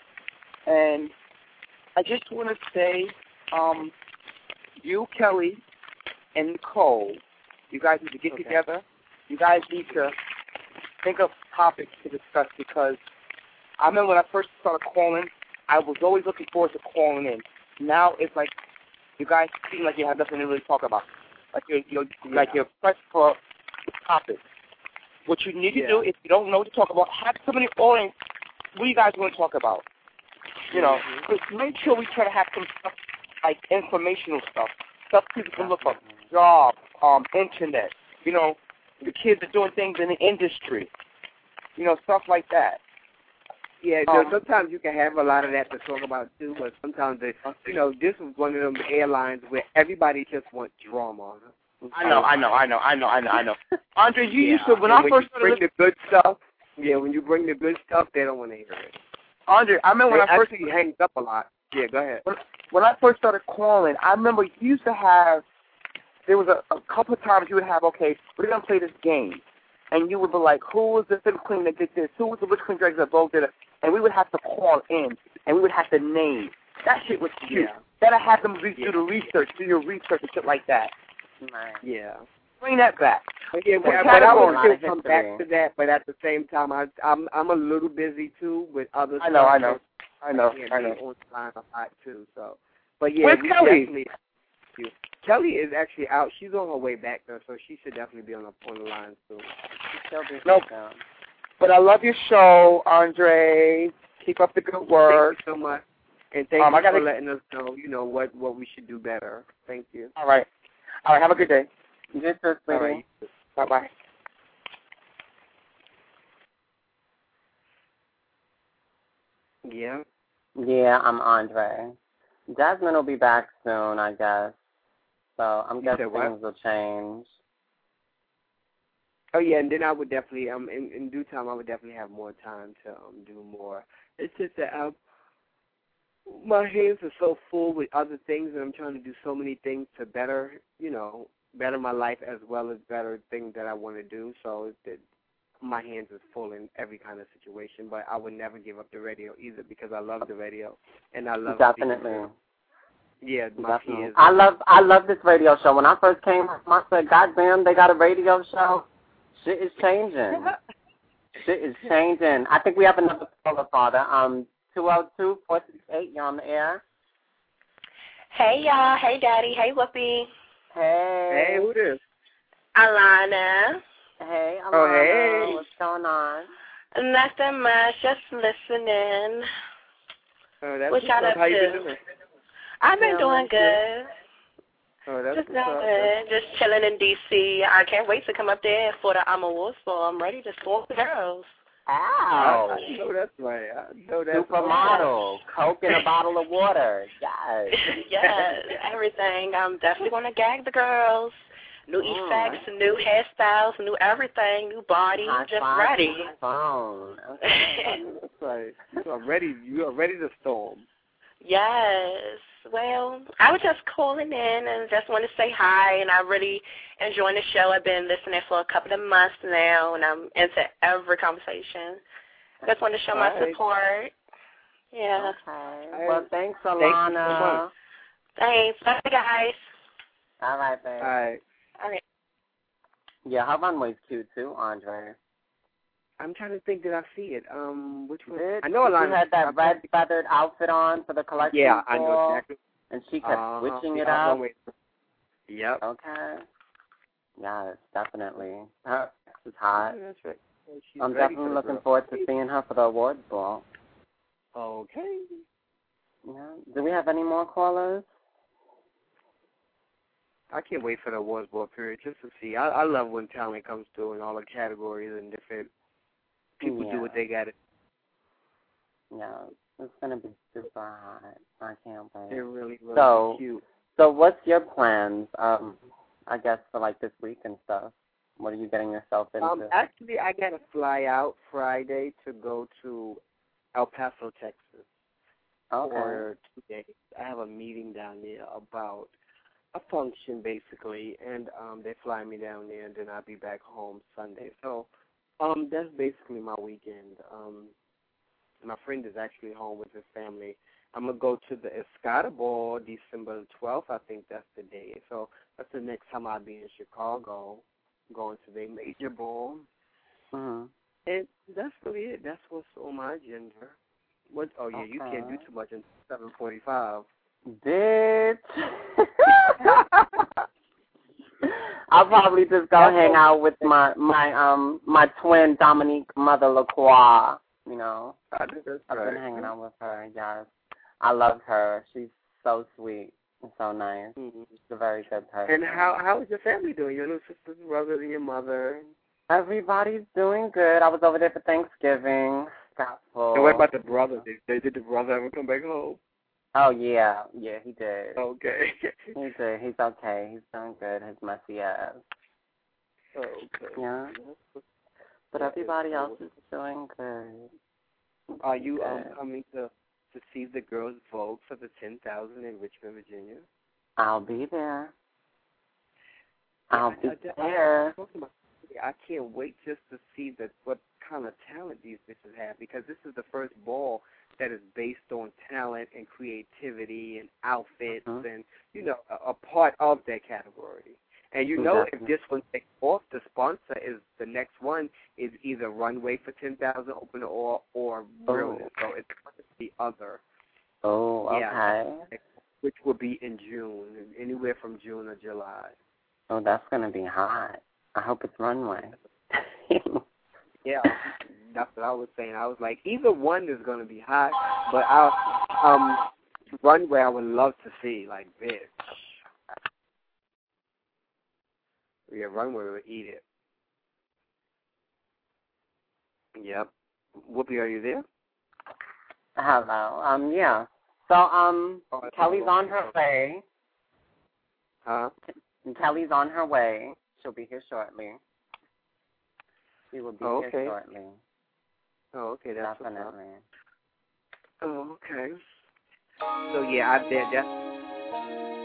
and I just want to say, um, you, Kelly, and Nicole, you guys need to get Okay. together. You guys need to think of topics to discuss because I remember when I first started calling, I was always looking forward to calling in. Now it's like you guys seem like you have nothing to really talk about. Like you're, you're Yeah. like you're pressed for topics. What you need to Yeah. do if you don't know what to talk about, have somebody calling. What do you guys want to talk about? You know, Mhm. just make sure we try to have some stuff like informational stuff, stuff people can look up, job, um, internet. You know, the kids are doing things in the industry. You know, stuff like that. Yeah, Um, so sometimes you can have a lot of that to talk about too, but sometimes they, you know, this is one of them airlines where everybody just wants drama. I know, I know, I know, I know, I know, I know. Andre, you Yeah. used to when And I when first you bring started. the good stuff. Yeah, when you bring the good stuff, they don't want to hear it. Andre, I remember when They I first actually hangs up a lot. Yeah, go ahead. when, when I first started calling, I remember you used to have. There was a, a couple of times you would have, okay, we're gonna play this game, and you would be like, who was the fifth queen that did this? Who was the witch queen drag that both did it? And we would have to call in, and we would have to name. That shit was cute. Yeah. Then I had them re- Yeah. do the research, do your research and shit like that. Right. Yeah. Bring that back. But yeah, What but, but I category? would A lot still of come history. back to that. But at the same time, I, I'm I'm a little busy too with other. I know, stuff I know, that I know, can't I be know. on the line a lot too. So, but yeah, Where's we Kelly? definitely. Kelly is actually out. She's on her way back though, so she should definitely be on the on the line soon. Still be Nope. down. But I love your show, Andre. Keep up the good work. Thank you so much, and thank Um, you I gotta- for letting us know. You know what what we should do better. Thank you. All right. All right, have a good day. You too, All sweetie. right. Bye-bye. Yeah. Yeah, I'm Andre. Jasmine will be back soon, I guess. So I'm You guessing said what? things will change. Oh yeah, and then I would definitely um in, in due time I would definitely have more time to um do more. It's just that um my hands are so full with other things, and I'm trying to do so many things to better, you know, better my life as well as better things that I want to do. So it's that my hands is full in every kind of situation. But I would never give up the radio either because I love the radio and I love Definitely. speaking. Yeah, my Definitely. peers. I love I love this radio show. When I first came home, I said, God damn, they got a radio show. Shit is changing. Shit is changing. I think we have another caller, Father. Um, two oh two, four six eight, you're on the air. Hey, y'all. Hey, Daddy. Hey, Whoopi. Hey. Hey, who this? Alana. Hey, Alana. Oh, hey. What's going on? Nothing much. Just listening. Oh, that's What what's y'all up. up How you to? been doing? I've been Yeah, doing good. Oh, that's Just what's doing up. good. Just chilling in D C. I can't wait to come up there for the I'm Awards Ball. I'm ready to score the girls. Ow. I, I know that's right. I know that's Supermodel, Coke in a bottle of water. Yes. Yes, everything. I'm definitely going to gag the girls. New Mm. effects, new hairstyles, new everything, new body. High Just five ready. to my phone. Okay. That's right. You are ready. You are ready to storm. Yes. Well, I was just calling in and just want to say hi, and I really enjoying the show. I've been listening for a couple of months now, and I'm into every conversation. Just want to show my Right. support. Yeah. Okay. Well, thanks, Thank you so Alana. much. Thanks. Bye, guys. All right, babe. All right. All right. Yeah, her runway's cute too, Andre. I'm trying to think. Did I see it? Um, which one? Did I know Alana. she had that red feathered outfit on for the collection. Yeah, I know ball, exactly. And she kept Uh, switching the it up. runway. Yep. Okay. Yes, definitely. Her is hot. Yeah, that's right. Yeah, she's I'm ready definitely for the looking girl. forward to seeing her for the awards ball. Okay. Yeah. Do we have any more callers? I can't wait for the awards ball period just to see. I, I love when talent comes through in all the categories and different people yeah. do what they got to. Yeah, it's gonna be super hot. I can't wait. They're really, really So- cute. So, what's your plans? Um, I guess for like this week and stuff. What are you getting yourself into? Um, actually, I got to fly out Friday to go to El Paso, Texas okay. for two days. I have a meeting down there about a function, basically, and um, they fly me down there, and then I'll be back home Sunday. So um, that's basically my weekend. Um, my friend is actually home with his family. I'm going to go to the Escada Ball December twelfth. I think that's the day. So that's the next time I'll be in Chicago, going to the major ball. Mm-hmm. And that's really it. That's what's on my agenda. What? Oh, yeah, you can't do too much in seven forty-five. Bitch. I'll probably just go hang out with my my um my twin Dominique Mother LaCroix. You know, I think that's I've right. been hanging out with her. Yes, I love her. She's so sweet and so nice. Mm-hmm. She's a very good person. And how how is your family doing? Your little sisters, brothers, and your mother? Everybody's doing good. I was over there for Thanksgiving. Got full. And what about the brother? Did, did, did the brother ever come back home? Oh yeah, yeah, he did. Okay. He did. He's okay. He's doing good. His messy ass. Okay. Yeah. But everybody else is doing good. Are you um, Good. coming to to see the girls vote for the ten thousand in Richmond, Virginia? I'll be there. I'll I, be I, I, there. I, I can't wait just to see that what kind of talent these bitches have, because this is the first ball that is based on talent and creativity and outfits Mm-hmm. and, you know, a, a part of that category. And you know, Exactly. if this one takes off, the sponsor is the next one is either Runway for ten thousand open or or Realness. So it's the other. Oh, okay. Yeah, which will be in June, anywhere from June or July. Oh, that's gonna be hot. I hope it's runway. Yeah, that's what I was saying. I was like, either one is going to be hot, but I, um, Runway I would love to see, like, bitch. Yeah, Runway would eat it. Yep. Whoopi, are you there? Hello. Um, yeah. So, um, Oh, Kelly's on her way. Huh? Kelly's on her way. She'll be here shortly. She will be Oh, here okay. shortly. Oh, okay, that's what's up. Definitely. Oh, okay. So, yeah, I did. That's...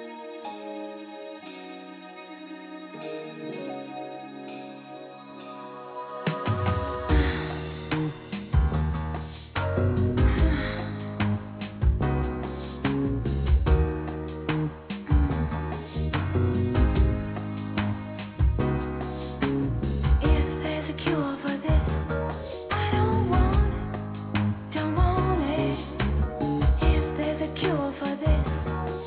If there's a cure for this, I don't want it, don't want it. If there's a cure for this,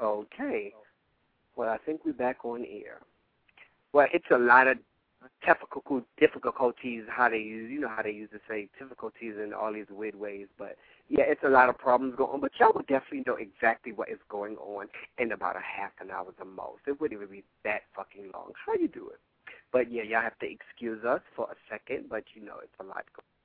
Okay. Well, I think we're back on air. Well, it's a lot of technical difficulties, how they use, you know how they use to say difficulties in all these weird ways. But, yeah, it's a lot of problems going on. But y'all would definitely know exactly what is going on in about a half an hour the most. It wouldn't even be that fucking long. How you do it? But, yeah, y'all have to excuse us for a second, but, you know, it's a lot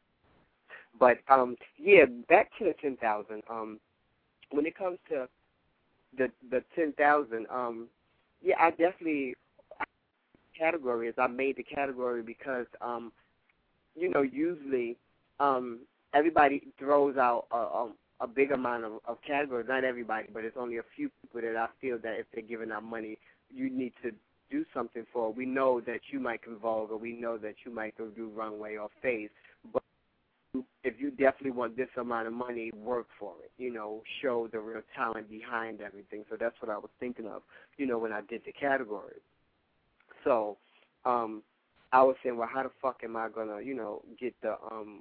going on. But, um, yeah, back to the ten thousand. Um, when it comes to the the ten thousand, um, yeah, I definitely category is I made the category because, um, you know, usually um, everybody throws out a, a, a big amount of, of categories. Not everybody, but it's only a few people that I feel that if they're giving out money, you need to do something for. We know that you might go vulgar. We know that you might go do runway or face. But if you definitely want this amount of money, work for it. You know, show the real talent behind everything. So that's what I was thinking of, you know, when I did the category. So, um, I was saying, well, how the fuck am I gonna, you know, get the um,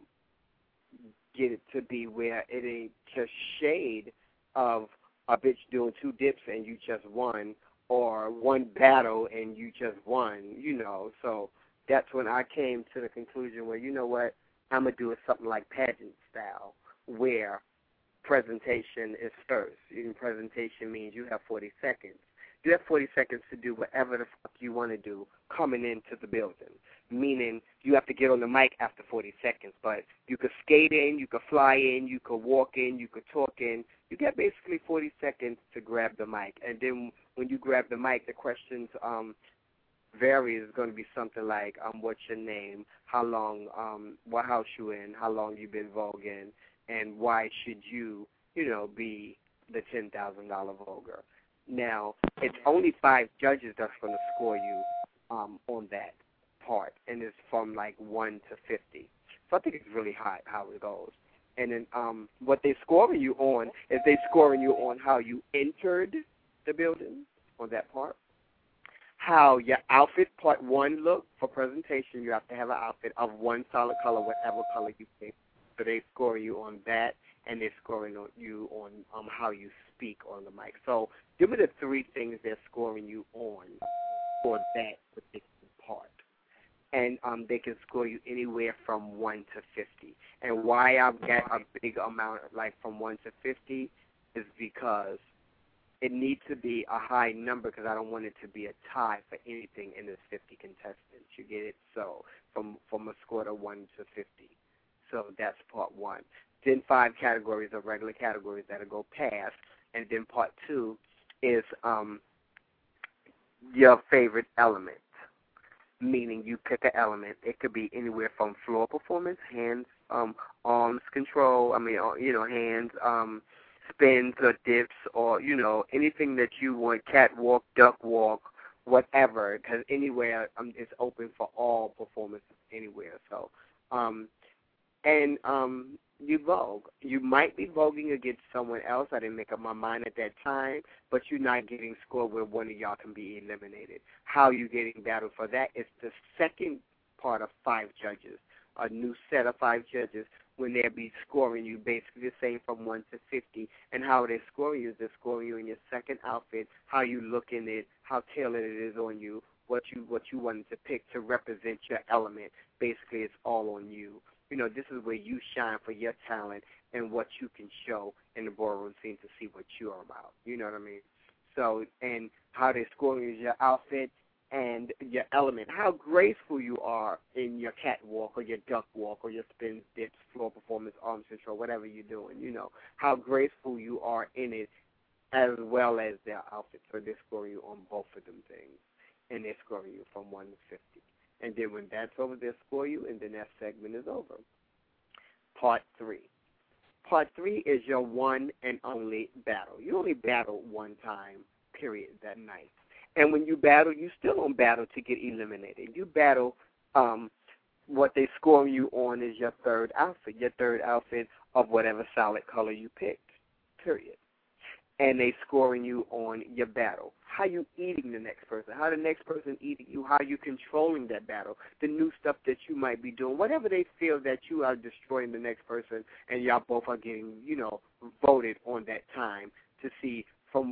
get it to be where it ain't just shade of a bitch doing two dips and you just won, or one battle and you just won, you know. So that's when I came to the conclusion where, you know what, I'm gonna do it something like pageant style, where presentation is first. And presentation means you have forty seconds. You have forty seconds to do whatever the fuck you want to do coming into the building, meaning you have to get on the mic after forty seconds, but you could skate in, you could fly in, you could walk in, you could talk in. You get basically forty seconds to grab the mic, and then when you grab the mic, the questions um, vary. It's going to be something like, um, what's your name, how long, um, what house you in, how long you been voguing, and why should you, you know, be the ten thousand dollars voguer. Now, it's only five judges that's going to score you um, on that part, and it's from like one to fifty. So I think it's really high how it goes. And then um, what they're scoring you on is they scoring you on how you entered the building, on that part, how your outfit, part one, look. For presentation, you have to have an outfit of one solid color, whatever color you pick. So they score you on that, and they're scoring on you on um, how you speak on the mic. So give me the three things they're scoring you on for that particular part. And um, they can score you anywhere from one to fifty. And why I've got a big amount, like from one to fifty, is because it needs to be a high number because I don't want it to be a tie for anything in this fifty contestants. You get it? So from, from a score of one to fifty. So that's part one. Then five categories are regular categories that'll go past. And then part two is um, your favorite element, meaning you pick an element. It could be anywhere from floor performance, hands, um, arms control, I mean, you know, hands, um, spins or dips, or, you know, anything that you want, catwalk, duck walk, whatever, because anywhere um, it's open for all performances anywhere. So, um, and um, you vogue. You might be voguing against someone else. I didn't make up my mind at that time, but you're not getting scored where one of y'all can be eliminated. How you getting battled for that is the second part of five judges, a new set of five judges, when they'll be scoring you basically the same from one to fifty. And how they're scoring you is they're scoring you in your second outfit, how you look in it, how tailored it is on you, what you what you wanted to pick to represent your element. Basically, it's all on you. You know, this is where you shine for your talent and what you can show in the ballroom scene to see what you're about. You know what I mean? So, and how they're scoring is your outfit and your element, how graceful you are in your catwalk or your duck walk or your spins, dips, floor performance, arms control, whatever you're doing, you know, how graceful you are in it as well as their outfit. So they're scoring you on both of them things, and they're scoring you from one to fifty. And then when that's over, they'll score you, and then that segment is over. Part three. Part three is your one and only battle. You only battle one time, period, that night. And when you battle, you still don't battle to get eliminated. You battle, um, what they score you on is your third outfit, your third outfit of whatever solid color you picked, period. And they scoring you on your battle. How you eating the next person, how the next person eating you, how you controlling that battle, the new stuff that you might be doing, whatever they feel that you are destroying the next person, and y'all both are getting, you know, voted on that time to see from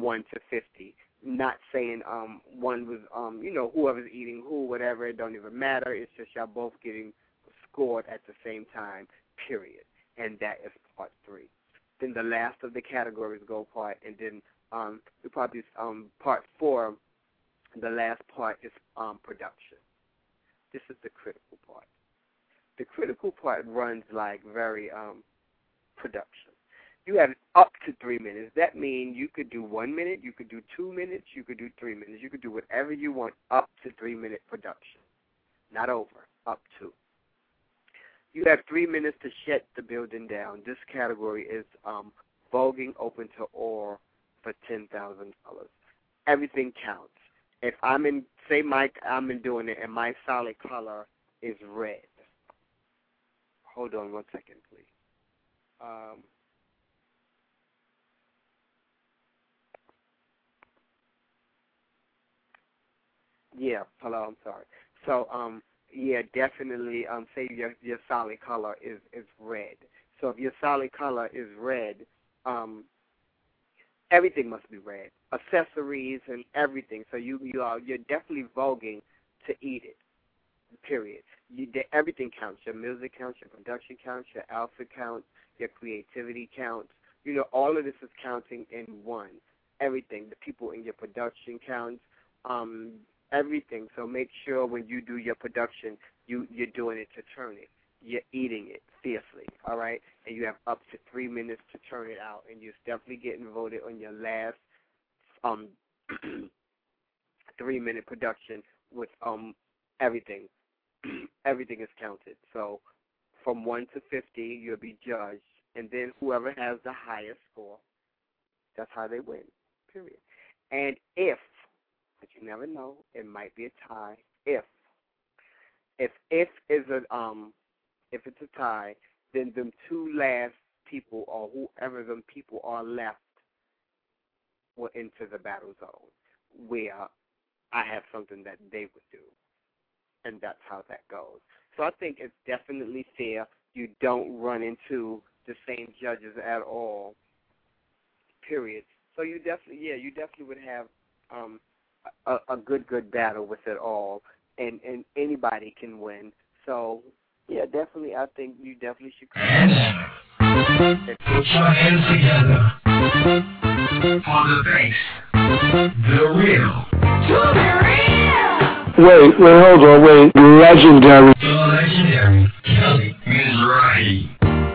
one to fifty. Not saying um one was um you know whoever's eating who, whatever. It don't even matter. It's just y'all both getting scored at the same time. Period. And that is part three. Then the last of the categories go part, and then um we probably um part four. The last part is um production. This is the critical part. The critical part runs like very um production. You have up to three minutes. That means you could do one minute, you could do two minutes, you could do three minutes. You could do whatever you want up to three-minute production. Not over, up to. You have three minutes to shut the building down. This category is um, voguing open to all for ten thousand dollars. Everything counts. If I'm in, say Mike, I'm in doing it, and my solid color is red. Hold on one second, please. Um, Yeah, hello, I'm sorry. So, um, yeah, definitely, um, say your your solid color is, is red. So if your solid color is red, um, everything must be red. Accessories and everything. So you you are you're definitely voguing to eat it. Period. You everything counts. Your music counts. Your production counts. Your outfit counts. Your creativity counts. You know, all of this is counting in one. Everything. The people in your production counts. Um. Everything. So make sure when you do your production, you, you're doing it to turn it. You're eating it fiercely, all right? And you have up to three minutes to turn it out. And you're definitely getting voted on your last um, three-minute production with um everything. Everything is counted. So from one to fifty, you'll be judged. And then whoever has the highest score, that's how they win, period. And if but you never know. It might be a tie. If, if, if is a um, if it's a tie, then them two last people or whoever them people are left will enter the battle zone, where I have something that they would do, and that's how that goes. So I think it's definitely fair. You don't run into the same judges at all. Period. So you definitely, yeah, you definitely would have um. A, a good, good battle with it all, and, and anybody can win. So, yeah, definitely, I think you definitely should come. And put your hands together for the bass, the real. To the real. Wait, wait, hold on, wait. Legendary. The legendary Kelly Mizrahi.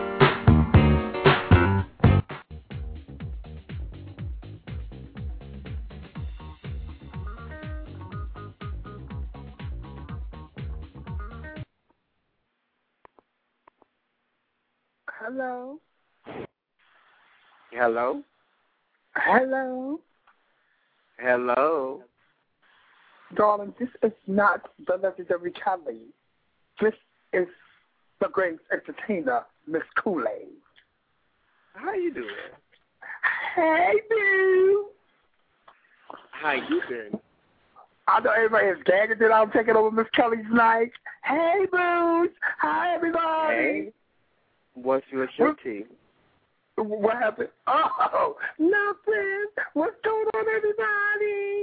Hello. Hello? Hello. Hello? Darling, this is not the legendary Kelly. This is the great entertainer, Miss Kool-Aid. How you doing? Hey, boo. How you been? I know everybody is gagging that I'm taking over Miss Kelly's night. Hey, boos. Hi, everybody. Hey. What's your show tea? What happened? Oh, nothing. What's going on, everybody?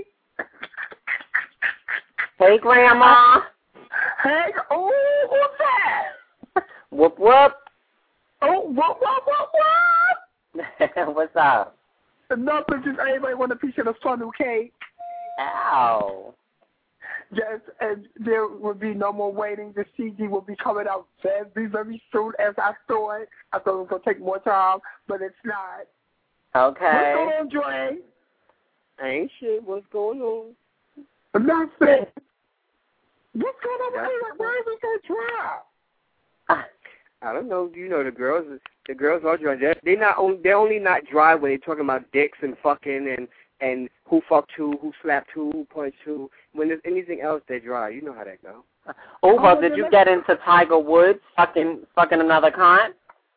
Hey, Grandma. Hey, oh, who's that? Whoop, whoop. Oh, what, what, what, what? What's up? Nothing, just everybody want a piece of the funnel cake. Ow. Yes, and there will be no more waiting. The C D will be coming out very, very soon as I thought. I thought it was going to take more time, but it's not. Okay. What's going on, Dre? Ain't shit. What's going on? Nothing. What's going on with you? Like, where is it going to drop? I don't know. You know the girls. The girls are dry. They're, they're not. On, they're only not dry when they're talking about dicks and fucking and and who fucked who, who slapped who, who punched who. When there's anything else, they're dry. You know how that go. Oh, well, did you get into Tiger Woods fucking fucking another cunt?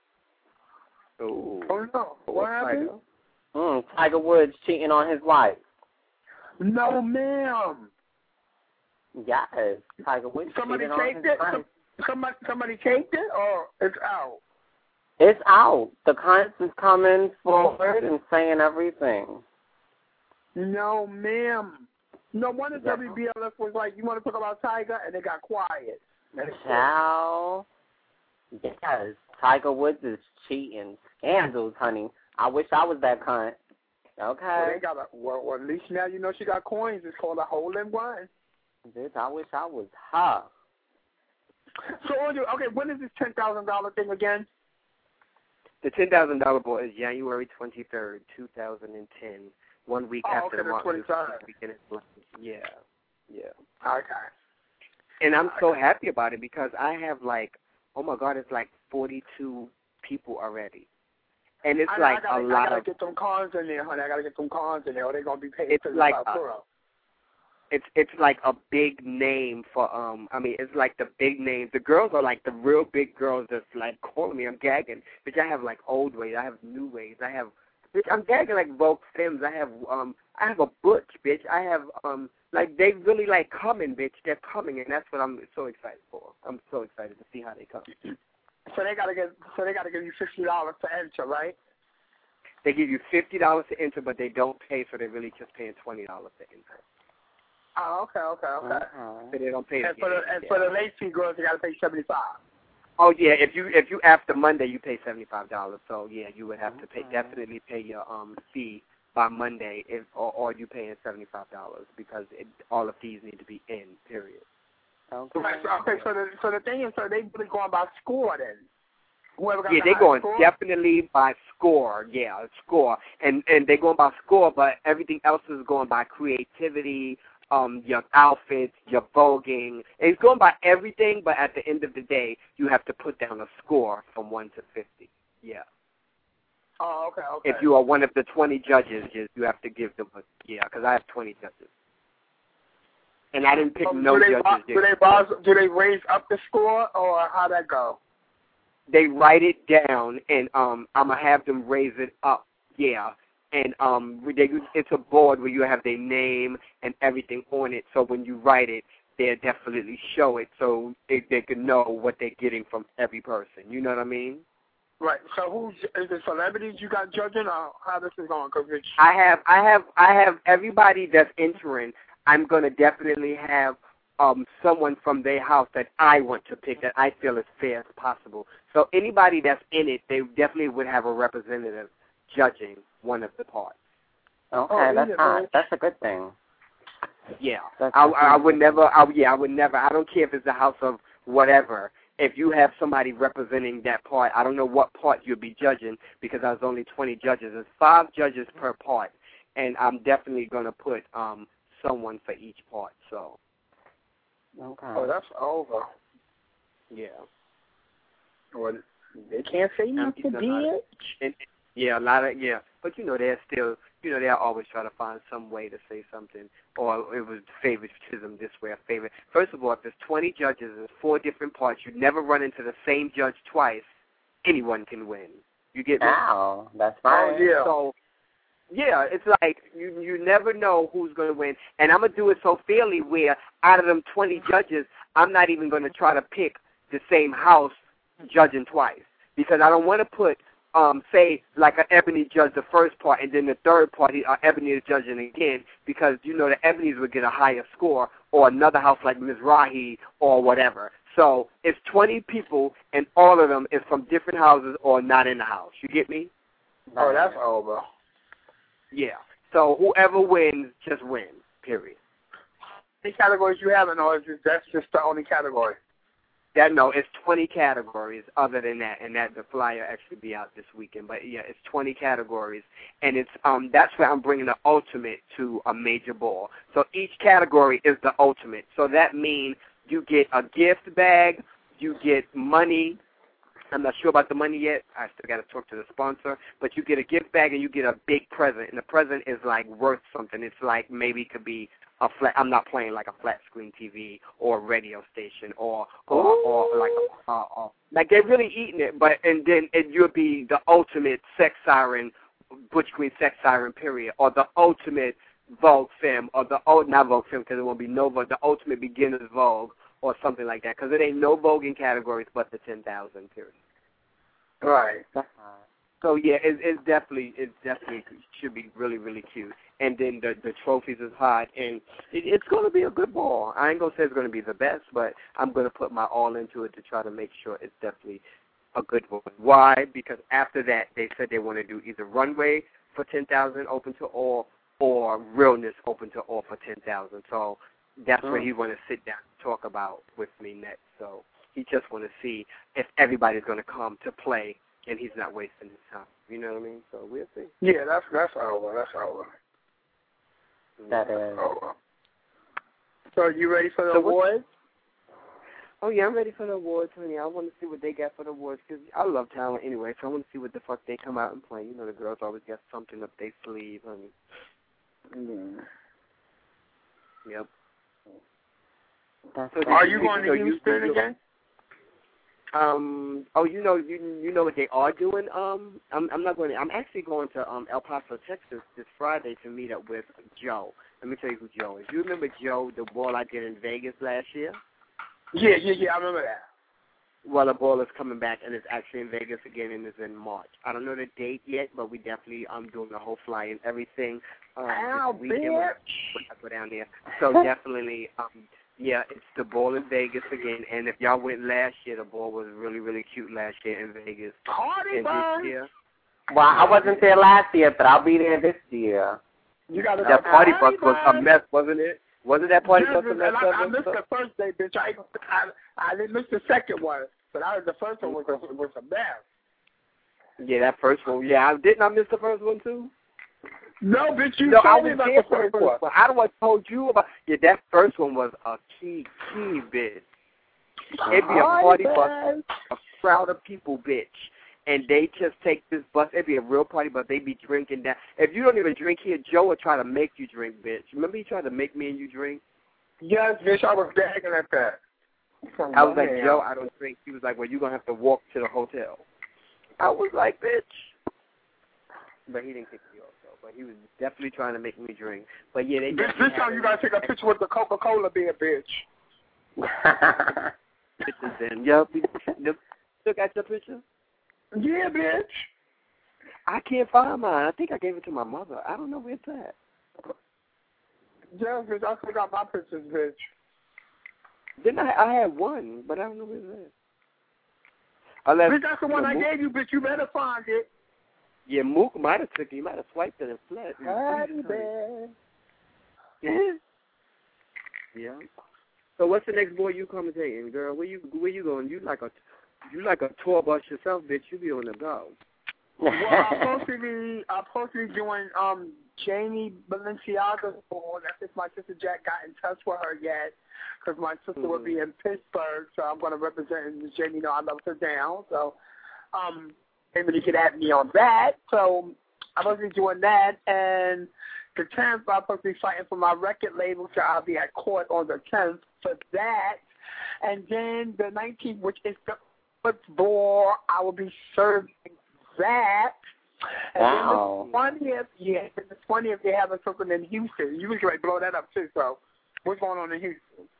Ooh. Oh no. What happened? Mm, Tiger Woods cheating on his wife. No, ma'am. Yes, Tiger Woods Somebody cheating on taped his it? wife. Somebody, somebody taped it, or it's out? It's out. The cunts is coming forward and saying everything. No, ma'am. No wonder Yeah. W B L F was like, you want to talk about Tiger, and they got quiet. Child. Yes, Tiger Woods is cheating. Scandals, honey. I wish I was that cunt. Okay. Well, they got a, well, well, at least now you know she got coins. It's called a hole in one. Bitch, I wish I was her. So, okay, when is this ten thousand dollars thing again? The ten thousand dollar ball is January twenty-third, two thousand ten. One week Oh, after okay, the the Martin Luther twenty-third. King weekend. Yeah, yeah. Okay. And I'm so Okay. happy about it because I have like, oh my God, it's like forty-two people already. And it's I, like I gotta, a I lot gotta of, get some cons in there, honey. I gotta get some cons in there, or they're gonna be paid It's to like the a- Pro. it's it's like a big name for, um, I mean, it's like the big names. The girls are like the real big girls that's like calling me. I'm gagging. Bitch, I have like old ways. I have new ways. I have, bitch, I'm gagging like Vogue Femmes. I have, um, I have a butch, bitch. I have, um, like they really like coming, bitch. They're coming, and that's what I'm so excited for. I'm so excited to see how they come. So they gotta get, so they gotta give you fifty dollars to enter, right? They give you fifty dollars to enter, but they don't pay, so they're really just paying twenty dollars to enter. Oh, okay, okay, okay. Uh-huh. So they don't pay. And for the and yeah. for the late fee girls, you gotta pay seventy five. Oh yeah, if you if you after Monday, you pay seventy five dollars. So yeah, you would have to pay Okay. definitely pay your um fee by Monday, if or, or you paying seventy five dollars because it, all the fees need to be in. Period. Okay. Right, so, okay, so the so the thing is, so they really going by score then. Whoever got Yeah, the they're highest going score? definitely by score. Yeah, score, and and they're going by score, but everything else is going by creativity, um, your outfits, your voguing. And it's going by everything, but at the end of the day, you have to put down a score from one to fifty. Yeah. Oh, okay, okay. If you are one of the twenty judges, you you have to give them a yeah, because I have twenty judges, and I didn't pick So no do they, judges. do they buzz, do they raise up the score, or how that go? They write it down, and um, I'm gonna have them raise it up. Yeah, and um, they, it's a board where you have their name and everything on it. So when you write it, they definitely show it, so they, they can know what they're getting from every person. You know what I mean? Right. So who's is it? Celebrities you got judging, or how this is going? Cause it's, I have, I have, I have everybody that's entering. I'm gonna definitely have um someone from their house that I want to pick that I feel as fair as possible. So anybody that's in it, they definitely would have a representative judging one of the parts. Okay, Oh, that's either not, way. that's a good thing. Yeah, That's I, the I thing. would never. I, yeah, I would never. I don't care if it's the house of whatever. If you have somebody representing that part, I don't know what part you'll be judging because there's only twenty judges. There's five judges per part, and I'm definitely gonna put um someone for each part. So Okay. oh, that's over. yeah. Well, they can't say nothing, you know how to- bitch. And, yeah, a lot of yeah, but you know they're still, you know they'll always try to find some way to say something, or it was favoritism this way or favorite. First of all, if there's twenty judges and four different parts, you never run into the same judge twice. Anyone can win. You get me? Wow, that's Oh, right. yeah. So yeah, it's like you you never know who's going to win, and I'm gonna do it so fairly where out of them twenty judges, I'm not even going to try to pick the same house judging twice because I don't want to put. Um, say like an Ebony judge the first part, and then the third part, uh, Ebony is judging again because you know the Ebonys would get a higher score, or another house like Mizrahi or whatever. So it's twenty people, and all of them is from different houses or not in the house. You get me? Oh, that's over. Yeah. So whoever wins just wins. Period. Any categories you have, or is it, that's just the only category? That no, it's twenty categories. Other than that, and that the flyer actually be out this weekend. But yeah, it's twenty categories, and it's um that's where I'm bringing the ultimate to a major ball. So each category is the ultimate. So that means you get a gift bag, you get money. I'm not sure about the money yet. I still got to talk to the sponsor. But you get a gift bag and you get a big present, and the present is like worth something. It's like maybe it could be a flat. I'm not playing like a flat screen T V or a radio station or or, or like a, uh, uh, like they're really eating it. But and then it you'll be the ultimate sex siren, Butch Queen sex siren period, or the ultimate Vogue Femme, or the oh not Vogue Femme because it won't be no Vogue, the ultimate beginner's Vogue. Or something like that, because it ain't no voguing categories but the ten thousand period. Right. That's right. So yeah, it, it's definitely it definitely should be really really cute. And then the the trophies is hot, and it, it's going to be a good ball. I ain't gonna say it's going to be the best, but I'm going to put my all into it to try to make sure it's definitely a good one. Why? Because after that, they said they want to do either runway for ten thousand open to all, or realness open to all for ten thousand. So that's mm. what he want to sit down and talk about with me next. So he just want to see if everybody's going to come to play, and he's not wasting his time. You know what I mean? So we'll see. Yeah, that's that's over. That's over. That is. Over. So are you ready for the so awards? Oh, yeah, I'm ready for the awards, honey. I want to see what they got for the awards, because I love talent anyway, so I want to see what the fuck they come out and play. You know, the girls always got something up their sleeve, honey. Mm. Yep. So are you going to Houston you, again? Um. Oh, you know, you you know what they are doing. Um. I'm I'm not going. To, I'm actually going to um El Paso, Texas, this Friday to meet up with Joe. Let me tell you who Joe is. You remember Joe, the ball I did in Vegas last year? Yeah, yeah, yeah. I remember that. Well, the ball is coming back, and it's actually in Vegas again, and it's in March. I don't know the date yet, but we definitely um doing the whole fly and everything. Um, Ow, this weekend when I go down there. So definitely, um, yeah, it's the ball in Vegas again. And if y'all went last year, the ball was really, really cute last year in Vegas. Party and this year, well, I wasn't there last year, but I'll be there this year. You got that party bus was a mess, wasn't it? Wasn't that party bus a mess? I, I missed the first day, bitch. I, I I didn't miss the second one, but I was the first one was a, was a mess. Yeah, that first one. Yeah, I, didn't I miss the first one too? No, bitch, you no, told I was me about there the for first the one. first one. How do I told you about? Yeah, that first one was a key, key bitch. It'd be a party bus, a crowd of people, bitch, and they just take this bus. It'd be a real party bus. They be drinking that. If you don't even drink here, Joe will try to make you drink, bitch. Remember he tried to make me and you drink? Yes, bitch, I was gagging at that. I was like, Joe, I don't drink. He was like, well, you're going to have to walk to the hotel. I was like, bitch. But he didn't kick me off, though. But he was definitely trying to make me drink. But, yeah, they This, this time you got to take a picture with the Coca-Cola beer, bitch. Pictures then. Yep. Still got your picture? Yeah, bitch. I can't find mine. I think I gave it to my mother. I don't know where it's at. Yeah, bitch, I still got my pictures, bitch. Didn't I? I had one, but I don't know where it's at. Unless, bitch, that's the one I Mook, gave you, bitch. You better find it. Yeah, Mook might have took it. He might have swiped it and fled. Happy bear. Yeah. Yeah. So what's the next boy you commentating, girl? Where you where you going? You like a you like a tour bus yourself, bitch. You be on the go. Well, I'm supposed to be I'm supposed to be doing um Jamie Balenciaga's ball. That's if my sister Jack got in touch with her yet, because my sister mm-hmm. will be in Pittsburgh, so I'm going to represent Jamie. Know I love her down, so um maybe you could add me on that. So I'm supposed to be doing that, and the tenth I'm supposed to be fighting for my record label, so I'll be at court on the tenth for that, and then the nineteenth, which is the football, I will be serving that. And wow. then the twentieth, yeah, the twentieth they have something in Houston. You can blow that up too. So, what's going on in Houston?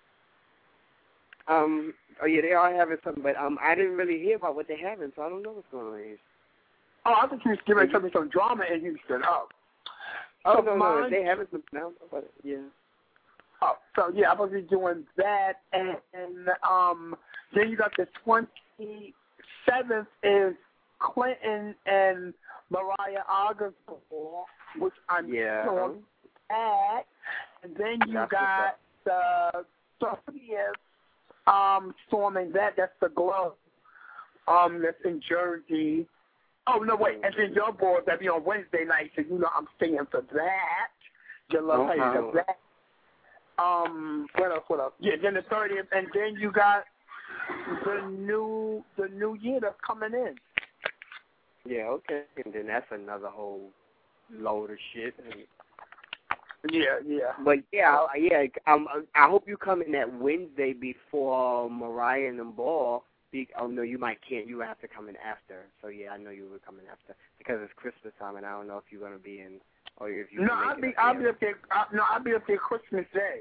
Um. Oh yeah, they are having something, but um, I didn't really hear about what they're having, so I don't know what's going on in Houston. Oh, I think you was giving something some drama in Houston. Oh. Oh so no, mine, no, they having some now, but yeah. Oh, so yeah, I'm supposed to be doing that, and, and um, then you got the twenty seventh is Clinton and Mariah August ball, which I'm yeah. doing at, and then you that's got the thirtieth um storming that. That's the Glow. Um, that's in Jersey. Oh no, wait, and then your board that be on Wednesday night, so you know I'm staying for that. You love okay. how you do that. Um, what else? What else? Yeah, then the thirtieth, and then you got the new the new year that's coming in. Yeah, okay, and then that's another whole load of shit. Yeah, yeah. But yeah, yeah. Um, I hope you come in that Wednesday before Mariah and them ball. Oh no, you might can't. You have to come in after. So yeah, I know you were coming after because it's Christmas time, and I don't know if you're gonna be in or if you. No, I'll be. I'll be up there. I, no, I'll be up there Christmas Day.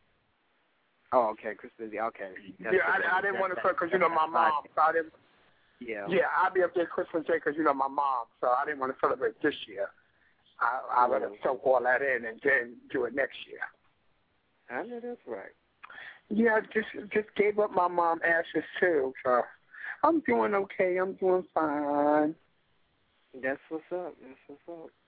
Oh, okay, Christmas Day. Okay. That's yeah, I, I didn't want to because you know my mom. So I didn't. Yeah. Yeah, I'll be up there Christmas Day because, you know, my mom, so I didn't want to celebrate this year. I, I rather soak all that in and then do it next year. I know that's right. Yeah, just just gave up my mom ashes too, so I'm doing okay. I'm doing fine. That's what's up. That's what's up.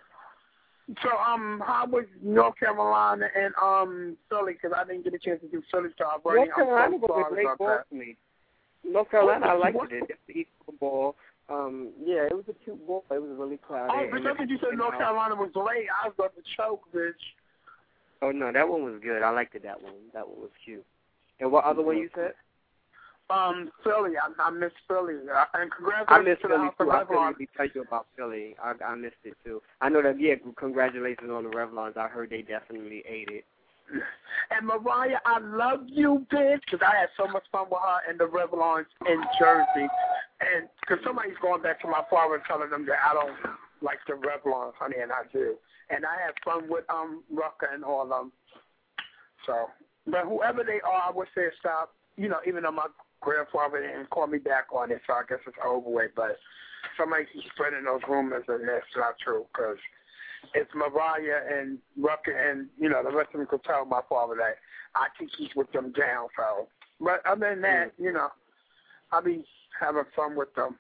So, um, how was North Carolina and um Philly? Because I didn't get a chance to do Philly, so I've already. North Carolina was a great ball for me. North Carolina, I liked it. It's the equal ball. Um, yeah, it was a cute ball. It was really cloudy. Oh, but something you said North Carolina was late. I was going to choke, bitch. Oh no, that one was good. I liked it. That one. That one was cute. And what other one you said? Um, Philly. I, I miss Philly. Uh, and congratulations I miss to Philly the too. I couldn't Revlon. really tell you about Philly. I, I missed it too. I know that. Yeah, congratulations on the Revlons. I heard they definitely ate it. And Mariah, I love you, bitch, because I had so much fun with her and the Revlons in Jersey. And because somebody's going back to my father and telling them that I don't like the Revlons, honey, and I do. And I had fun with um Rucker and all of them. So, but whoever they are, I would say stop. You know, even though my grandfather didn't call me back on it, so I guess it's over with. But somebody keeps spreading those rumors, and that's not true, because it's Mariah and Rucker and, you know, the rest of them could tell my father that I think he's with them down. So, but other than that, you know, I'll be having fun with them.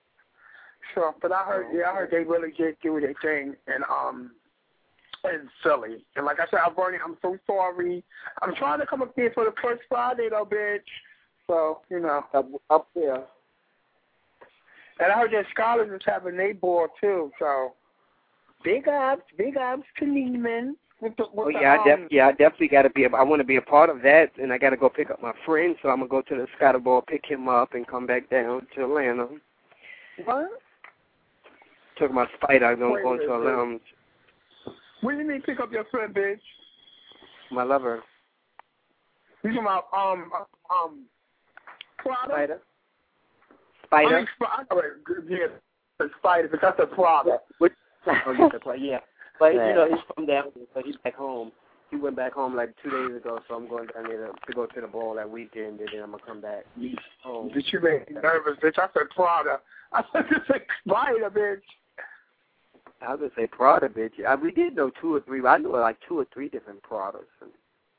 So, but I heard, yeah, I heard they really did do their thing, and um. And Philly. And like I said, I'm Bernie, I'm so sorry. I'm trying to come up here for the first Friday, though, bitch. So, you know. Up, up there. And I heard that Scholars is having a ball, too. So, big ups, big ups to Neiman. With the, with oh, the, yeah, um, I, def- yeah, I definitely got to be, a, I want to be a part of that, and I got to go pick up my friend, so I'm going to go to the Scatter Ball, pick him up, and come back down to Atlanta. What? Took my Spider, I'm going to go into a lounge. What do you mean pick up your friend, bitch? My lover. You talking about, um, um, Prada? Spider. Spider? I mean, Spider. Yeah, Spider, because that's a Prada. Which, oh, yeah, that's right, yeah. But, you know, he's from down there, so he's back home. He went back home like two days ago, so I'm going down there to, to go to the ball that weekend, and then I'm going to come back home. Did you make me nervous, bitch? I said Prada. I said this is Spider, bitch. I was going to say Prada, bitch. I, we did know two or three. I knew like two or three different Pradas. And,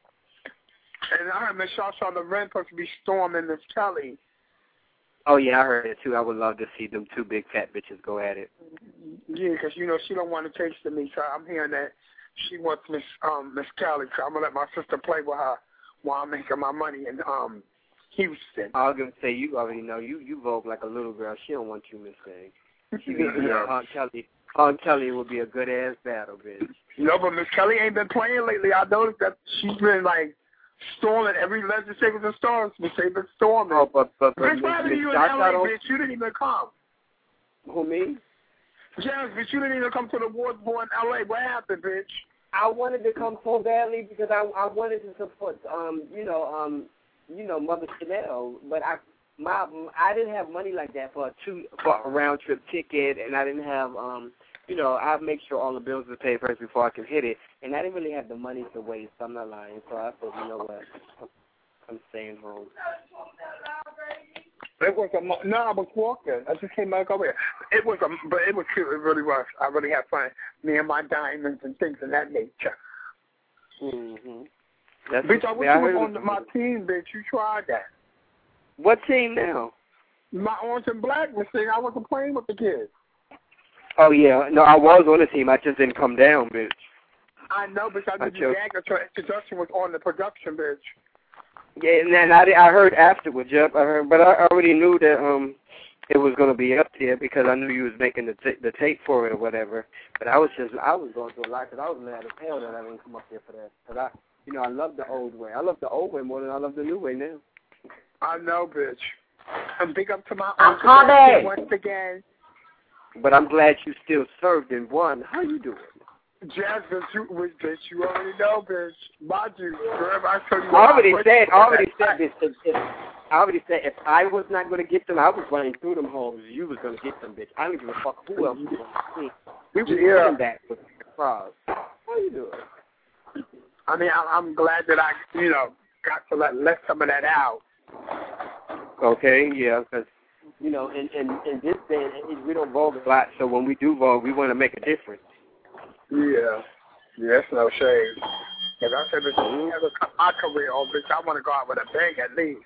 and I heard Miss Shasha Loren supposed to be storming Miss Kelly. Oh, yeah, I heard it, too. I would love to see them two big fat bitches go at it. Yeah, because, you know, she don't want to taste of me, so I'm hearing that she wants Miss um, Miss Kelly, so I'm going to let my sister play with her while I'm making my money in um, Houston. I was going to say, you already know. You, you vote like a little girl. She don't want you, Miss Thing. She be, yeah, Aunt Kelly. Aunt Kelly would be a good-ass battle, bitch. No, but Miss Kelly ain't been playing lately. I noticed that she's been, like, storming every Legend Shakers and Stars. Miss They've been storming. Oh, but, but, but Bitch, what happened to you in L A, bitch? You didn't even come. Who, me? Yes, but you didn't even come to the awards boy in L A. What happened, bitch? I wanted to come so badly because I I wanted to support, um, you know, um, you know, Mother Chanel, but I my I didn't have money like that for a two for a round trip ticket, and I didn't have, um, you know, I make sure all the bills are paid first before I can hit it, and I didn't really have the money to waste. So I'm not lying, so I said, you know what, I'm staying home. It was a no. I was walking. I just came back over here. It was a, but it was cute. It really was. I really had fun. Me and my diamonds and things of that nature. Mhm. That's bitch, I wish you was on the, my team, bitch. You tried that. What team now? My orange and black was thing. I wasn't playing with the kids. Oh yeah, no, I was on the team. I just didn't come down, bitch. I know, bitch. I did the Jagger introduction was on the production, bitch. Yeah, and then I, I heard afterwards, yep, I heard, but I already knew that um it was going to be up there because I knew you was making the t- the tape for it or whatever. But I was just, I was going through a lot because I was mad as hell that I didn't come up there for that. Because I, you know, I love the old way. I love the old way more than I love the new way now. I know, bitch. And big up to my I'm coming once again. But I'm glad you still served and won. How you doing? Jazz, bitch, you, bitch, you already know, bitch. My juice, girl, I told you. I already said, I already said this. If, if, I already said if I was not going to get them, I was running through them holes. You was going to get them, bitch. I don't give a fuck who else was going to see. We were yeah. doing that with the crowd. How you doing? I mean, I, I'm glad that I, you know, got to let let some of that out. Okay, yeah, because you know, in, in, in this day and age, we don't vogue a lot, so when we do vogue, we want to make a difference. Yeah. Yeah, that's no shade. Because I said, bitch, as a my career, oh, bitch, I want to go out with a bang at least.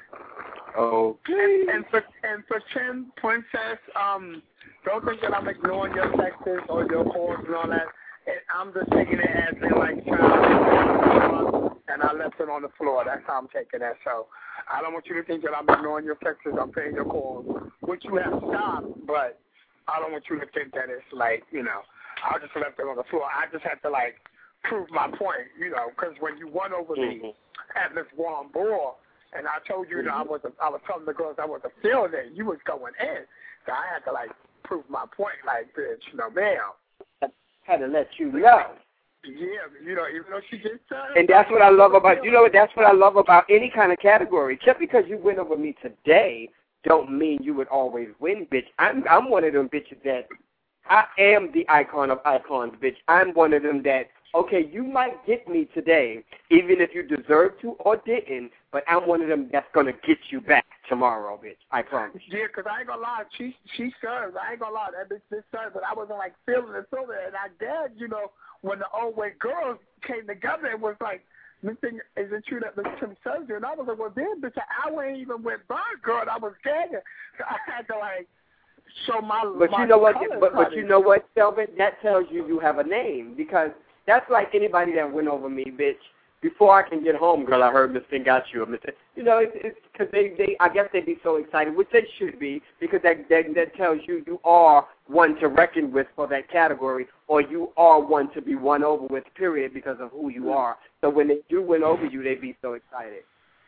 Okay. And, and for and for Chin Princess, um, don't think that I'm ignoring your texts or your calls and all that. And I'm just taking it as in like child, and I left it on the floor. That's how I'm taking that. So I don't want you to think that I'm ignoring your texts. I'm paying your calls, which you have stopped. But I don't want you to think that it's like, you know, I just left it on the floor. I just had to like prove my point, you know, because when you won over mm-hmm. me at this one ball. And I told you, you know, I was I was telling the girls I wasn't feeling it. You was going in, so I had to like prove my point, like, bitch, you know, man. I had to let you know. Yeah, you know, even though she did that. And that's what I love about you know what that's what I love about any kind of category. Just because you win over me today, don't mean you would always win, bitch. I'm I'm one of them bitches that I am the icon of icons, bitch. I'm one of them that. Okay, you might get me today, even if you deserve to or didn't, but I'm one of them that's going to get you back tomorrow, bitch. I promise. Yeah, because I ain't going to lie. She she serves. I ain't going to lie. That bitch did serve, but I wasn't, like, feeling it so there. And I did, you know, when the old way girls came together, it was like, this thing, is it true that Miss Kim served you? And I was like, well, then, bitch, an hour ain't even went by, girl, and I was scared. So I had to, like, show my But my you know what? But, but honey. you know what, Selvin? That tells you you have a name, because that's like anybody that went over me, bitch. Before I can get home, girl, I heard Miss Thing got you. Mister You know, it's because they, they, I guess they'd be so excited, which they should be, because that, that that tells you you are one to reckon with for that category, or you are one to be won over with, period, because of who you are. So when they do win over you, they'd be so excited.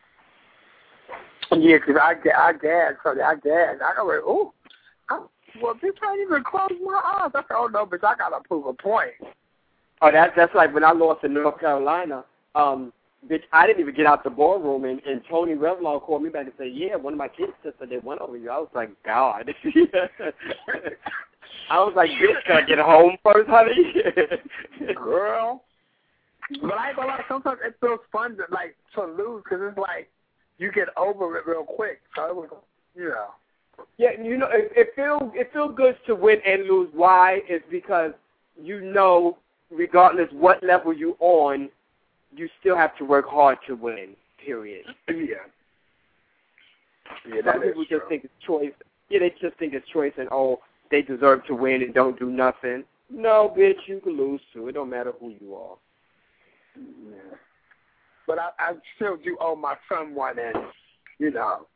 Yeah, because I, I gagged, so I gagged. I go, ooh, I, well, bitch, I didn't even close my eyes. I said, oh, no, bitch, I got to prove a point. Oh, that's that's like when I lost in North Carolina. Um, bitch, I didn't even get out the ballroom, and, and Tony Revlon called me back and said, yeah, one of my kids said they went over you. I was like, God. I was like, bitch, can I get home first, honey? Girl. But I ain't gonna lie, sometimes it feels fun to, like, to lose, because it's like you get over it real quick. So it was, you know. Yeah, you know, it, it feels it feels good to win and lose. Why? It's because you know, regardless what level you're on, you still have to work hard to win, period. Yeah. Yeah, Some people just think it's choice. Yeah, they just think it's choice and, oh, they deserve to win and don't do nothing. No, bitch, you can lose too. It don't matter who you are. Yeah. But I, I still do owe my son one, and, you know.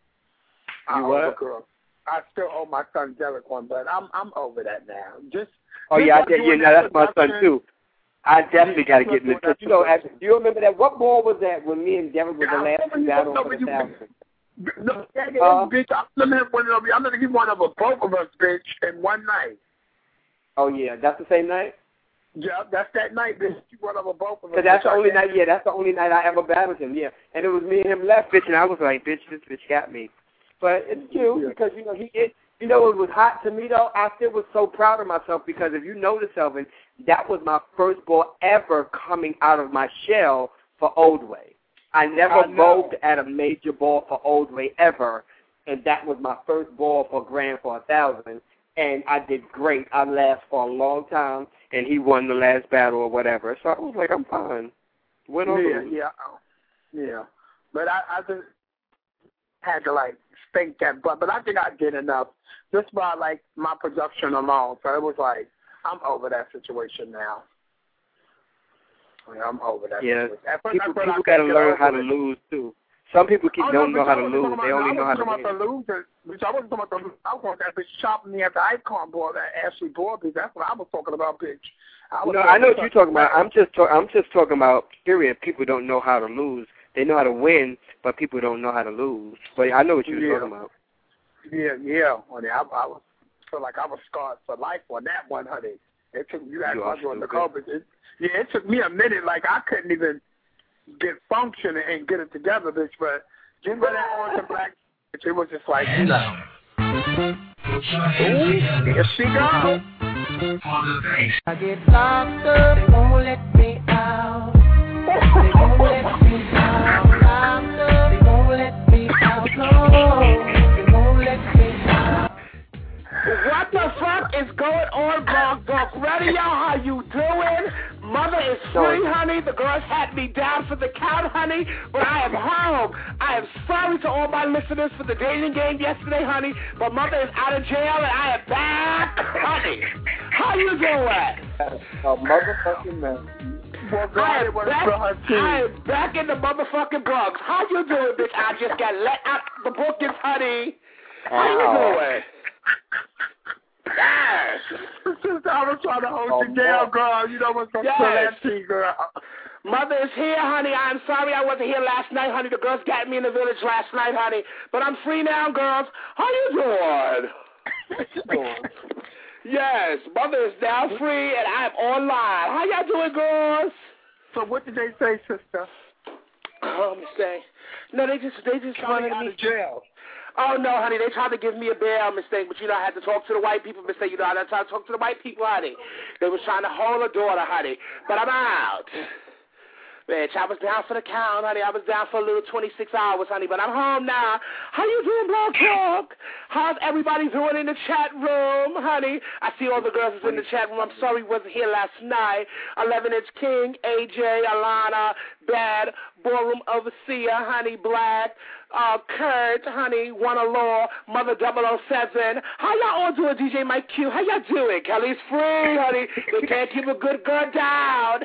I You what? Girl. I still owe my son Derek one, but I'm I'm over that now. Just Oh, yeah, I did. Yeah, no, that's my son, too. I definitely got to get in this. You know, do you remember that? What ball was that when me and Derek were the last battle for the thousand? No, yeah, yeah, uh, bitch, I remember one of I remember he won over both of us, bitch, in one night. Oh, yeah, that's the same night? Yeah, that's that night, bitch. You won over both of us. Cause that's the only night, yeah, that's the only night I ever battled him, yeah. And it was me and him left, bitch, and I was like, bitch, this bitch got me. But it's cute yeah. because, you know, he it, you know, it was hot to me, though. I still was so proud of myself because if you notice, Selvin, that was my first ball ever coming out of my shell for Old Way. I never I vogued at a major ball for Old Way ever, and that was my first ball for Grand for a thousand, and I did great. I lasted for a long time, and he won the last battle or whatever. So I was like, I'm fine. Went over. Yeah, yeah, yeah. But I, I just had to like think that, but but I think I did enough just by like my production alone. So it was like I'm over that situation now. Yeah, I'm over that. Yeah, people, people got to learn how to lose too. Some people keep, oh, don't no, know how to lose. About, they only know how to win. The loser, which I wasn't talking about the loser. I was talking about that bitch chopping me at the icon ball, that Ashley Borby. That's what I was talking about, bitch. I no, I know what you're talking about. I'm just talk, I'm just talking about, period. People don't know how to lose. They know how to win, but people don't know how to lose. But I know what you're yeah. talking about. Yeah, yeah, honey. I, I was feel like I was scarred for life on that one, honey. It took you guys on the call, but it, yeah, it took me a minute. Like I couldn't even get function and get it together, bitch. But getting rid of that orange and black, it was just like, you know. Ooh, here she goes. I get locked up, they won't let me out. They won't let me out. Locked up, they won't let me out. No, they won't let me going on, Blog Talk Radio? How you doing? Mother is free, honey. The girls had me down for the count, honey, but I am home. I am sorry to all my listeners for the dating game yesterday, honey, but Mother is out of jail and I am back, honey. How you doing? A motherfucking mess. Well, I am, back, I am back in the motherfucking Bronx. How you doing, bitch? I just got let out the bookings, honey. How you doing? Yes. Sister, I was trying to hold oh, you down, girl. You know what's going to yes. that tea, girl. Mother is here, honey. I'm sorry I wasn't here last night, honey. The girls got me in the village last night, honey. But I'm free now, girls. How you doing? Yes, Mother is now free, and I'm online. How y'all doing, girls? So what did they say, sister? Oh, let me say. No, they just they just wanted me out of jail. Oh, no, honey, they tried to give me a bail mistake, but, you know, I had to talk to the white people mistake. You know, I had to talk to the white people, honey. They was trying to hold a daughter, honey. But I'm out. Bitch, I was down for the count, honey. I was down for a little twenty-six hours, honey, but I'm home now. How you doing, Blog Talk? How's everybody doing in the chat room, honey? I see all the girls in the chat room. I'm sorry we wasn't here last night. eleven-inch King, A J, Alana, Bad, Ballroom Overseer, honey, Black, uh, Kurt, honey, One Law, Mother double oh seven. How y'all all doing, D J Mike Q? How y'all doing? Kelly's free, honey. They can't keep a good girl down.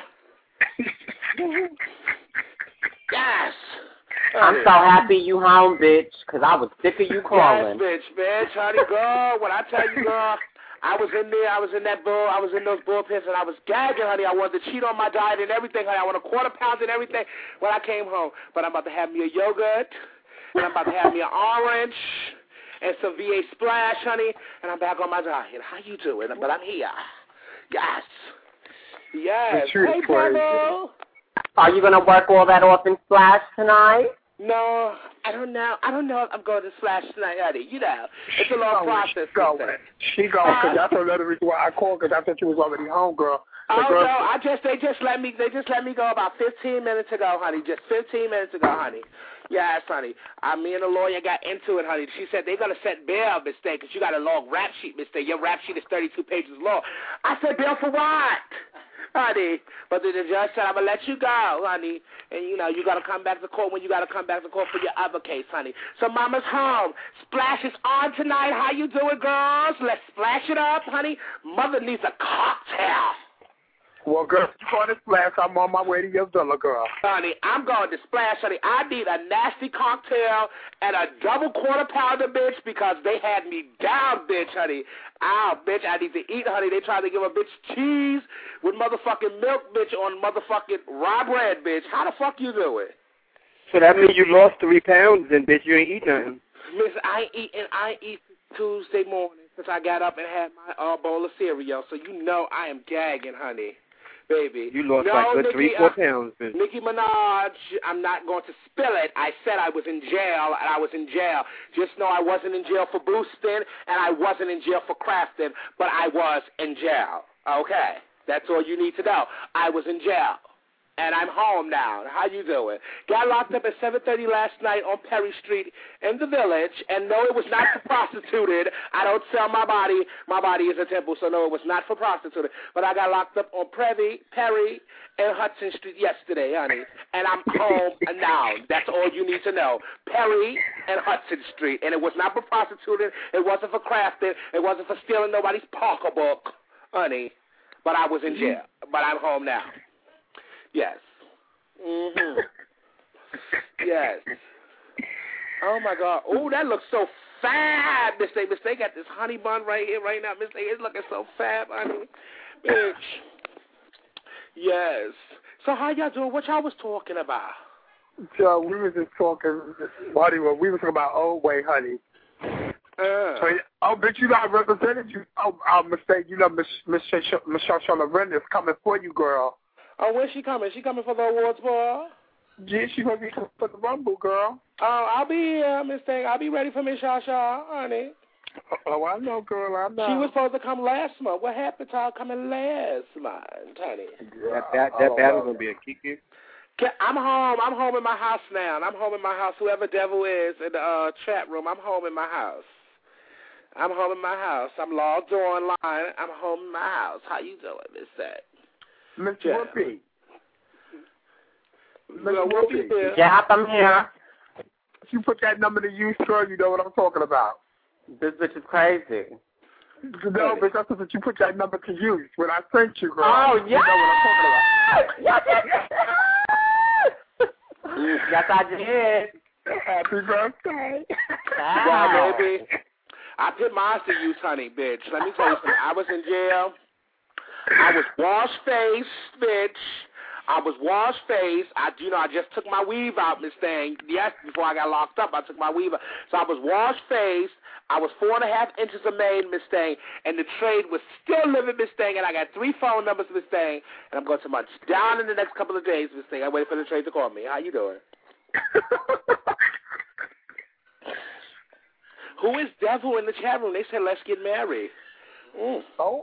Yes. I'm so happy you home, bitch, because I was sick of you calling. Yes, bitch, bitch, honey, girl. When I tell you, girl, I was in there, I was in that bull, I was in those bullpens, and I was gagging, honey. I wanted to cheat on my diet and everything, honey. I want a quarter pound and everything when I came home. But I'm about to have me a yogurt, and I'm about to have me an orange, and some V A Splash, honey, and I'm back on my diet. How you doing? But I'm here. Yes. Yes. Hey, brother. Are you going to work all that off in Splash tonight? No, I don't know. I don't know if I'm going to Splash tonight, honey. You know, it's a long process. She going. She going, because that's another reason why I called, because I thought you was already home, girl. The oh, girl, no, I just, they just let me, they just let me go about fifteen minutes ago, honey. Just fifteen minutes ago, honey. Yes, honey. I, me and the lawyer got into it, honey. She said they're going to set bail mistake because you got a long rap sheet mistake. Your rap sheet is thirty-two pages long. I said, bail for what? Honey, but the judge said, I'm going to let you go, honey. And, you know, you got to come back to court when you got to come back to court for your other case, honey. So Mama's home. Splash is on tonight. How you doing, girls? Let's splash it up, honey. Mother needs a cocktail. Well, girl, you going to Splash. I'm on my way to your villa, girl. Honey, I'm going to Splash, honey. I need a nasty cocktail and a double quarter pounder, bitch, because they had me down, bitch, honey. Ow, bitch, I need to eat, honey. They tried to give a bitch cheese with motherfucking milk, bitch, on motherfucking raw bread, bitch. How the fuck you do it? So that means you lost three pounds, then, bitch, you ain't eat nothing. Miss, I ain't eating. I ain't eat Tuesday morning since I got up and had my uh, bowl of cereal. So you know I am gagging, honey. Baby. You lost no, like good Nicki, three, four uh, pounds, bitch. Nicki Minaj, I'm not going to spill it. I said I was in jail, and I was in jail. Just know I wasn't in jail for boosting, and I wasn't in jail for crafting, but I was in jail. Okay? That's all you need to know. I was in jail. And I'm home now. How you doing? Got locked up at seven thirty last night on Perry Street in the village. And no, it was not for prostituted. I don't sell my body. My body is a temple, so no, it was not for prostituted. But I got locked up on Perry, Perry and Hudson Street yesterday, honey. And I'm home now. That's all you need to know. Perry and Hudson Street. And it was not for prostituted. It wasn't for crafting. It wasn't for stealing nobody's pocketbook, honey. But I was in jail. But I'm home now. Yes. Mhm. Yes. Oh my God. Oh, that looks so fab, Miss Day. Miss Day got this honey bun right here, right now. Miss Day is looking so fab, honey. Bitch. Yes. So how y'all doing? What y'all was talking about? So we was just talking, buddy. We was talking about old way, honey. Uh. So, oh, bitch, you know I represented you. Oh, our mistake. You know, Miss Miss Michelle Charlotte is coming for you, girl. Oh, when's she coming? She coming for the awards ball? Yeah, she gonna be for the Rumble, girl. Oh, I'll be here, Miss Thing. I'll be ready for Miss Shasha, honey. Oh, I know, girl. I know. She was supposed to come last month. What happened to her coming last month, honey? That that, that battle's gonna be a kiki. I'm home. I'm home in my house now. I'm home in my house. Whoever devil is in the uh, chat room, I'm home in my house. I'm home in my house. I'm logged online. I'm home in my house. How you doing, Miss Set? Mister Whoopi. Mister Well, Whoopi. Whoopi. Yeah, I'm here. If you put that number to use, sir, you know what I'm talking about. This bitch is crazy. No, but that's what you put that number to use. When I sent you, girl. Oh, You know what I'm talking about. yes! Yes, yes, yes. Yes, I did. Happy birthday. Wow, baby. I put mine to use, honey, bitch. Let me tell you something. I was in jail. I was wash-faced, bitch. I was wash-faced. I, you know, I just took my weave out, Miss Thing. Yes, before I got locked up, I took my weave out. So I was wash-faced. I was four and a half inches of made, Miss Thing, and the trade was still living, Miss Thing, and I got three phone numbers, Miss Thing, and I'm going to much down in the next couple of days, Miss Thing. I wait for the trade to call me. How you doing? Who is Devil in the chat room? They said, let's get married. Mm. Oh.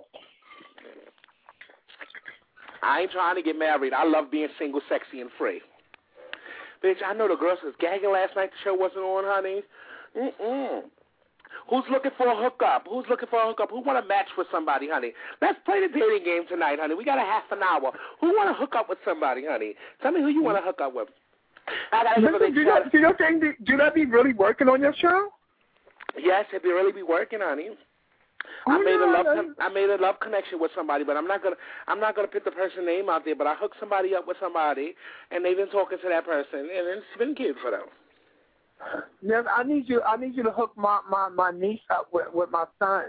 I ain't trying to get married. I love being single, sexy, and free. Bitch, I know the girls was gagging last night. The show wasn't on, honey. Mm-mm. Who's looking for a hookup? Who's looking for a hookup? Who want to match with somebody, honey? Let's play the dating game tonight, honey. We got a half an hour. Who want to hook up with somebody, honey? Tell me who you want to hook up with. I gotta give a big do, shout you, do you think that, do that be really working on your show? Yes, it be really be working, honey. Oh, I made no, a love no. con- I made a love connection with somebody, but I'm not gonna I'm not gonna put the person name out there. But I hooked somebody up with somebody, and they've been talking to that person, and it's been cute for them. Yes, I need you. I need you to hook my my, my niece up with, with my son.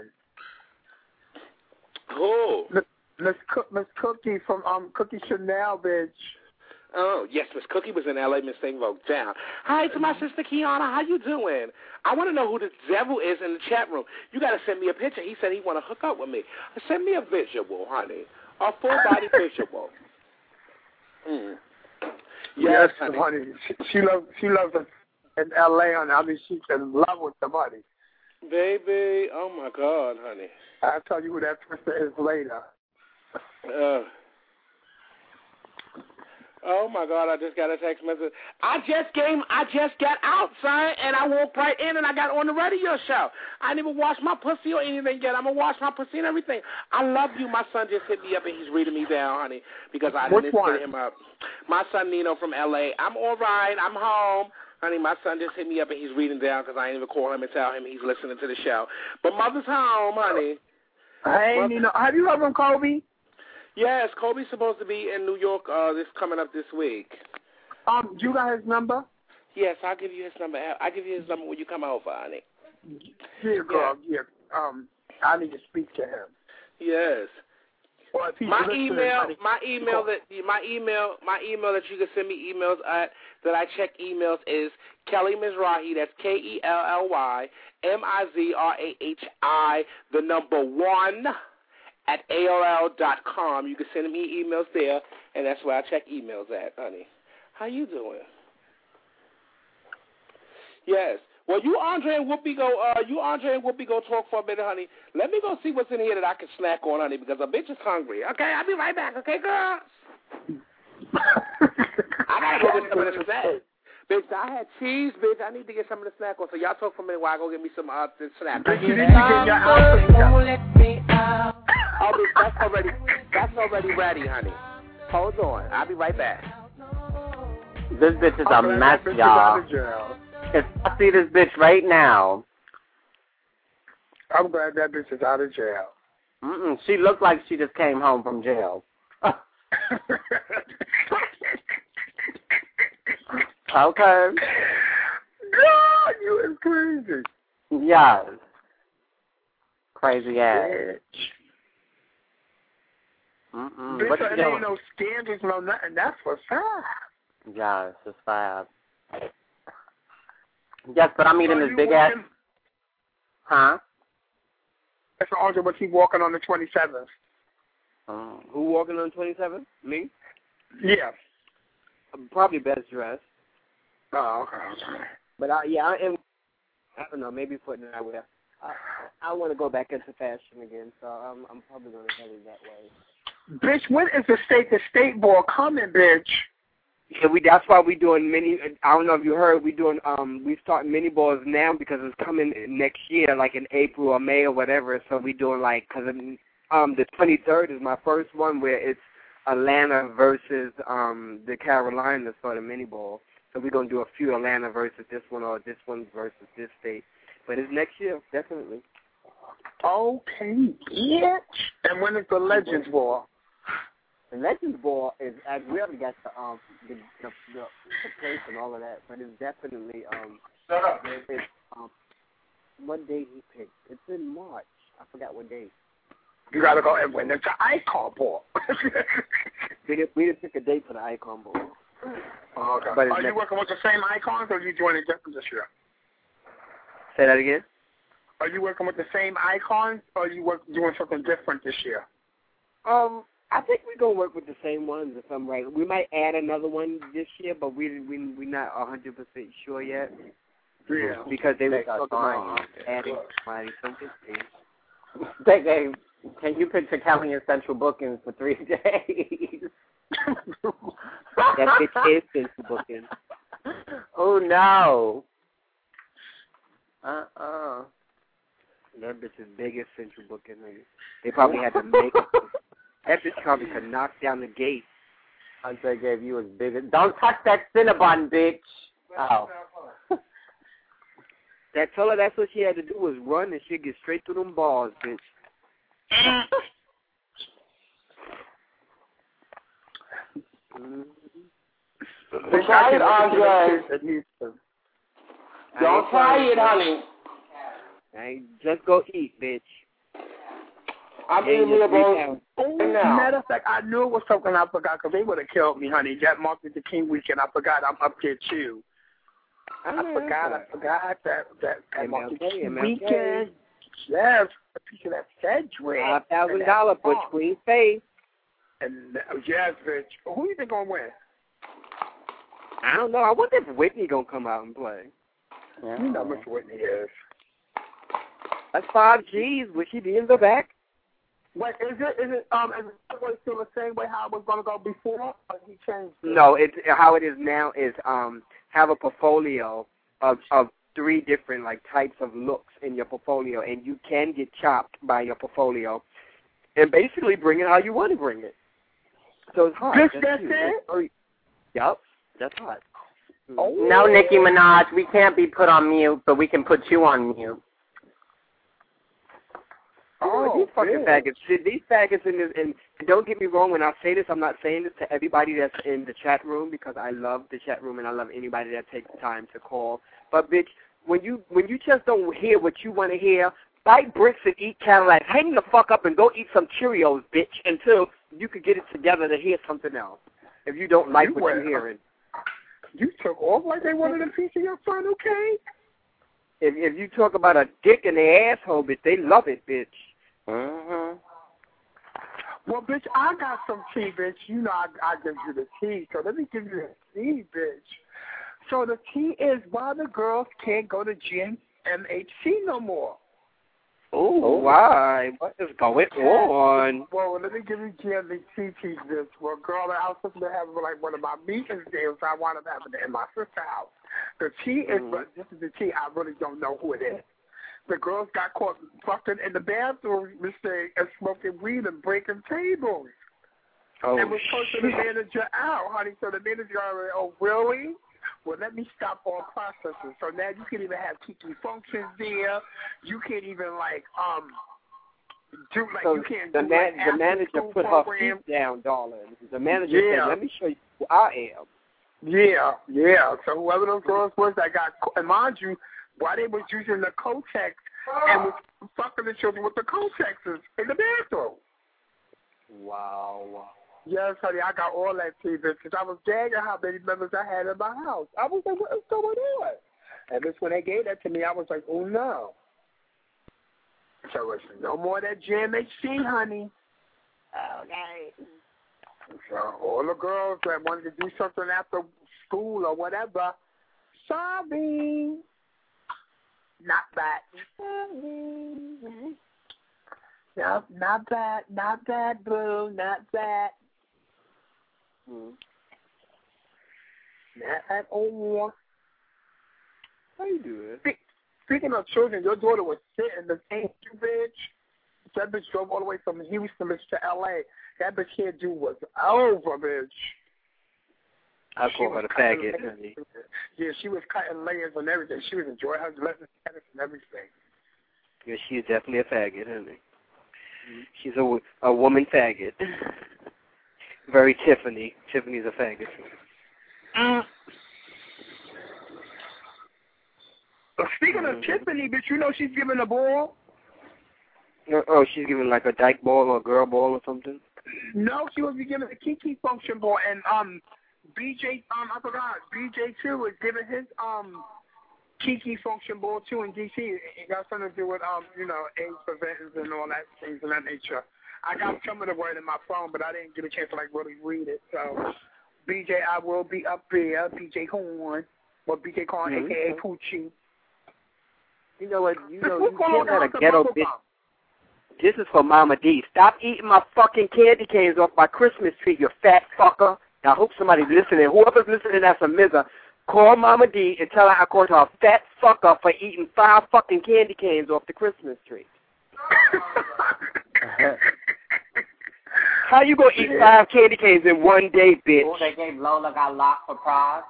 Who? Miss Miss Cook, Miss Cookie from um Cookie Chanel, bitch. Oh, yes, Miss Cookie was in L A, Miss Thing wrote down. Hi to my sister Kiana, how you doing? I want to know who the devil is in the chat room. You got to send me a picture. He said he want to hook up with me. Send me a visual, honey. A full-body visual. Mm. Yes, Yes, honey. honey. She, she loves she loves us in L A, honey. I mean, she's in love with the money. Baby, oh, my God, honey. I'll tell you who that person is later. Uh, oh, my God, I just got a text message. I just came, I just got out, son, and I walked right in and I got on the radio show. I didn't even wash my pussy or anything yet. I'm going to wash my pussy and everything. I love you. My son just hit me up and he's reading me down, honey, because I Which didn't one? hit him up. My son Nino from L A. I'm all right. I'm home. Honey, my son just hit me up and he's reading down because I didn't even call him and tell him he's listening to the show. But mother's home, honey. Hey, Mother- Nino, have you heard from Kobe? Yes, Kobe's supposed to be in New York uh, this coming up this week. Um, you got his number? Yes, I'll give you his number. I'll give you his number when you come over, honey. Yeah, girl. Yeah. Um, I need to speak to him. Yes. Well, if he's My listening, email, honey, my email that my email, my email that you can send me emails at that I check emails is Kelly Mizrahi. That's K E L L Y M I Z R A H I, the number one at A O L dot com. You can send me emails there, and that's where I check emails at, honey. How you doing? Yes. Well, you, Andre, and Whoopi go. Uh, you, Andre, and Whoopi go talk for a minute, honey. Let me go see what's in here that I can snack on, honey, because a bitch is hungry. Okay, I'll be right back. Okay, girls. I gotta go get some of the snack. Bitch, I had cheese, bitch. I need to get some of the snack on. So y'all talk for a minute while I go get me some uh, the snack. Bitch, you need to get your outfit done. Oh, bitch, that's already that's already ready, honey. Hold on. I'll be right back. This bitch is a I'm glad mess, that bitch is y'all. out of jail. If I see this bitch right now, I'm glad that bitch is out of jail. mm-mm, she looked like she just came home from jail. Okay. God, you is crazy. Yes. Crazy ass. Bitch. Mm-mm. Bitch, What you it doing? ain't no scandals, no nothing. That's what's up. Yes, it's fab. Yes, but I'm eating So this you big ass. walking- Huh? That's Andre, but he's walking on the twenty-seventh. Oh. Who walking on twenty-seven? Me? Yeah. I'm probably best dressed. Oh, okay. But I, yeah, I am. I don't know. Maybe putting it that way. I, I want to go back into fashion again, so I'm, I'm probably going to head it that way. Bitch, when is the state the state ball coming, bitch? Yeah, we. That's why we doing mini. I don't know if you heard. We doing. Um, we starting mini balls now because it's coming next year, like in April or May or whatever. So we doing like because um the twenty-third is my first one where it's Atlanta versus um the Carolinas for the mini ball. So we're gonna do a few Atlanta versus this one or this one versus this state. But it's next year, definitely. Okay, yeah. And when is the Legends Ball? The Legends Ball is, I really got the, um, the, the, the, the place and all of that, but it's definitely, um, Shut up. it's, um, what date he picked. It's in March. I forgot what date. You gotta go and win. It's an Icon Ball. we, didn't, we didn't pick a date for the Icon Ball. Oh, okay. But Are you next, working with the same icons, or are you joining different this year? Say that again. Are you working with the same icons, or are you work, doing something different this year? Um, I think we're gonna work with the same ones if I'm right. We might add another one this year, but we we we're not a hundred percent sure yet. Yeah. Because they were They got talking about fine. adding somebody something. They gave, can you picture Kelly in Central Bookings for three days? That bitch is central booking. Oh, no. Uh-uh. That bitch is big as central booking. They probably had to make it. That bitch probably could knock down the gate. Andre gave you as big as, don't touch that Cinnabon, bitch. Oh. That told her that's what she had to do was run and she'd get straight through them balls, bitch. Don't try it, Andre. Don't try it, honey. I just go eat, bitch. I'm Yeah, eating me a bowl Oh, now. matter of fact, I knew it was something I forgot because they would have killed me, honey. That Martin Luther King weekend, I forgot I'm up there too. I forgot, I forgot that that, that Martin Luther King weekend. Yes, a piece of that Cedric. Five thousand dollar Butch Queen face. And uh, yes, bitch. Who you think gonna win? I don't know. I wonder if Whitney gonna come out and play. Yeah. You know Miss Whitney is. That's five G's. Will she be in the back? Wait, is it is it um is it still the same way how it was gonna go before, or he changed it? No, it's how it is now is um have a portfolio of of three different like types of looks in your portfolio, and you can get chopped by your portfolio, and basically bring it how you want to bring it. So it's hard. Just that's that's it. it. Yep, that's hard. Oh. No, Nicki Minaj, we can't be put on mute, but we can put you on mute. Oh, these fucking faggots. These faggots in this, and don't get me wrong, when I say this, I'm not saying this to everybody that's in the chat room because I love the chat room and I love anybody that takes time to call. But, bitch, when you when you just don't hear what you want to hear, bite bricks and eat Cadillac. Hang the fuck up and go eat some Cheerios, bitch, until you could get it together to hear something else if you don't like You what were- you're hearing. You took off like they wanted a piece of your final cake. If if you talk about a dick in their asshole, bitch, they love it, bitch. Mm-hmm. Well, bitch, I got some tea, bitch. You know I, I give you the tea, so let me give you the tea, bitch. So the tea is why the girls can't go to Gym M H C no more. Oh, why? What is going on? Well, let me give you G M H C tea, bitch. Well, girl, I was supposed to have like one of my meetings there, so I wound up having it in my sister's house. The tea is, Mm-hmm. but this is the tea. I really don't know who it is. The girls got caught fucking in the bathroom, mistake, and smoking weed and breaking tables. Oh, and was posting the shit. manager out, honey. So the manager already, oh, really? Well, let me stop all processes. So now you can't even have Kiki functions there. You can't even, like, um, do, like, So you can't the, do, man, like, the manager after-school put her programs. feet down, darling. The manager Yeah. said, let me show you who I am. Yeah, yeah. So whoever those girls was that got, and mind you, why they was using the Kotex and was fucking the children with the Kotexes in the bathroom. Wow. Yes, honey, I got all that tea, bitch, because I was gagging how many members I had in my house. I was like, what is going on? And this when they gave that to me, I was like, oh, no. So it's no more of that G M H C, honey. Okay. So all the girls that wanted to do something after school or whatever, sorry. Not bad. No, not bad. Not bad, boo. Not bad. Snap on. How you doing? Speaking of children, your daughter was sitting the same bitch. That bitch drove all the way from Houston, bitch, to L A. That bitch here, dude, was over, bitch. I call her the faggot, honey. Yeah, she was cutting layers and everything. She was enjoying her lesson tennis and everything. Yeah, she's definitely a faggot, honey. She's a, a woman faggot. Very Tiffany. Tiffany's a faggot. Mm. Speaking of Tiffany, bitch, you know she's giving a ball? Oh, she's giving like a dyke ball or a girl ball or something? No, she was giving a Kiki function ball, and um, B J, um, I forgot, B J too was giving his um Kiki function ball too in D C. It got something to do with um, you know, AIDS prevention and all that things of that nature. I got some of the word in my phone, but I didn't get a chance to like really read it. So, B J, I will be up there. B J Horn, or B J Corn, mm-hmm. aka Poochie. You know what? You know you can't let a ghetto bitch. This is for Mama D. Stop eating my fucking candy canes off my Christmas tree, you fat fucker. I hope somebody's listening. Whoever's listening that's a miser, call Mama D and tell her I called her a fat fucker for eating five fucking candy canes off the Christmas tree. How you gonna eat five candy canes in one day, bitch? Oh, they gave Lola got locked for pride.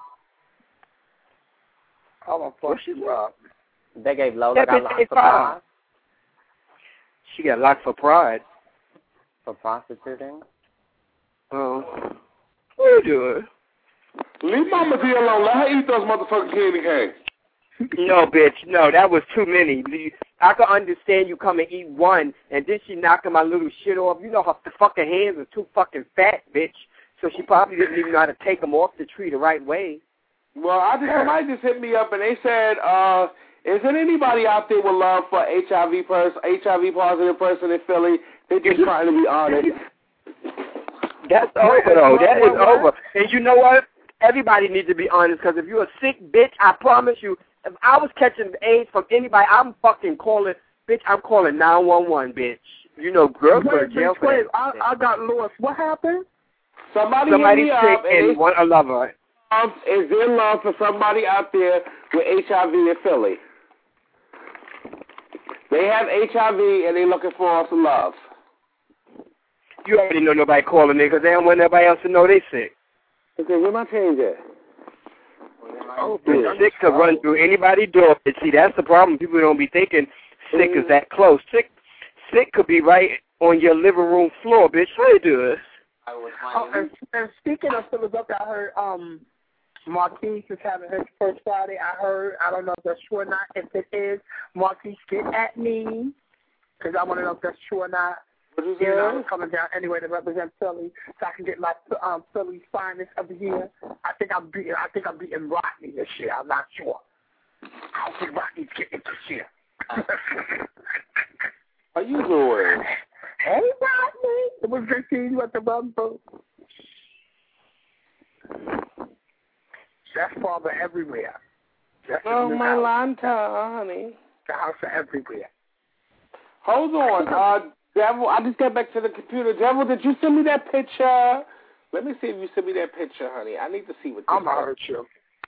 I'm gonna fuck you up. They gave Lola that got locked for pride. She got locked for pride. For prostituting? Oh. What are you doing? Leave Mama D alone. Let her eat those motherfucking candy canes. No, bitch. No, that was too many. I can understand you come and eat one, and then she knocking my little shit off. You know her fucking hands are too fucking fat, bitch. So she probably didn't even know how to take them off the tree the right way. Well, I just, somebody just hit me up, and they said, uh, is there anybody out there with love for H I V person, H I V positive person in Philly? They're just trying to be honest. That's over, though. That is over. And you know what? Everybody needs to be honest, because if you're a sick bitch, I promise you, if I was catching AIDS from anybody, I'm fucking calling, bitch, I'm calling nine one one, bitch. You know, girls go to jail for that. I, I got lost. What happened? Somebody Somebody's hit me sick up and want a lover. Is in love for somebody out there with H I V in Philly. They have H I V and they're looking for some love. You already know nobody calling me because they don't want nobody else to know they sick. Okay, where my change at? Oh, sick could run through anybody's door. See, that's the problem. People don't be thinking sick is that close. Sick, sick could be right on your living room floor, bitch. What you do? Oh, and, and speaking of Philadelphia, I heard um, Marquise is having his first Friday. I heard, I don't know if that's true or not. If it is, Marquise, get at me because I want to know if that's true or not. You know, I'm coming down anyway to represent Philly, so I can get my um, Philly's finest over here. I think I'm beating. I think I'm beating Rodney this year. I'm not sure. I don't think Rodney's getting this year. How you doing? Hey, Rodney. It was good seeing you at the Rumble. That's father everywhere. That's oh, my lanta, honey. The house are everywhere. Hold on, uh. Devil, I just got back to the computer. Devil, did you send me that picture? Let me see if you sent me that picture, honey. I need to see what this I'm gonna hurt you.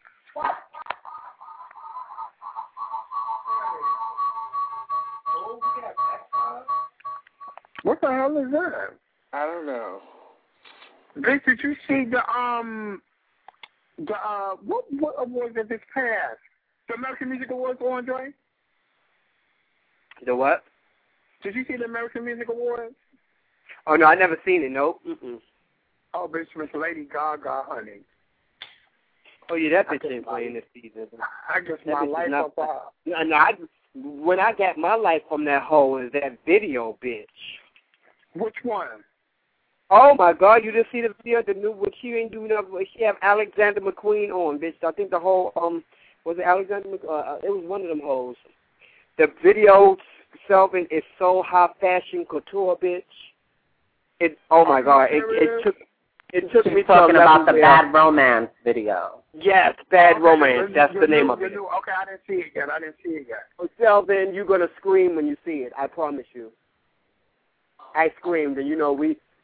What the hell is that? I don't know. Vic, did you see the um the uh what what awards did this pass? The American Music Awards, Andre? The what? Did you see the American Music Awards? Oh, no, I never seen it, nope. Mm-mm. Oh, bitch, Miss Lady Gaga, honey. Oh, yeah, that bitch ain't playing this season. I guess my life up her. No, no, I, when I got my life from that hoe is that video, bitch. Which one? Oh, my God, you didn't see the video? The new, what she ain't doing up, she have Alexander McQueen on, bitch. I think the whole, um, was it Alexander McQueen? Uh, it was one of them hoes. The video... Selvin is so high fashion couture, bitch. It oh my god, it it took it took She's me talking to about the where, Bad Romance video. Yes, Bad okay, Romance. That's the name new, of it. New, okay, I didn't see it yet. I didn't see it yet. Well, Selvin, you're gonna scream when you see it. I promise you. I screamed, and you know we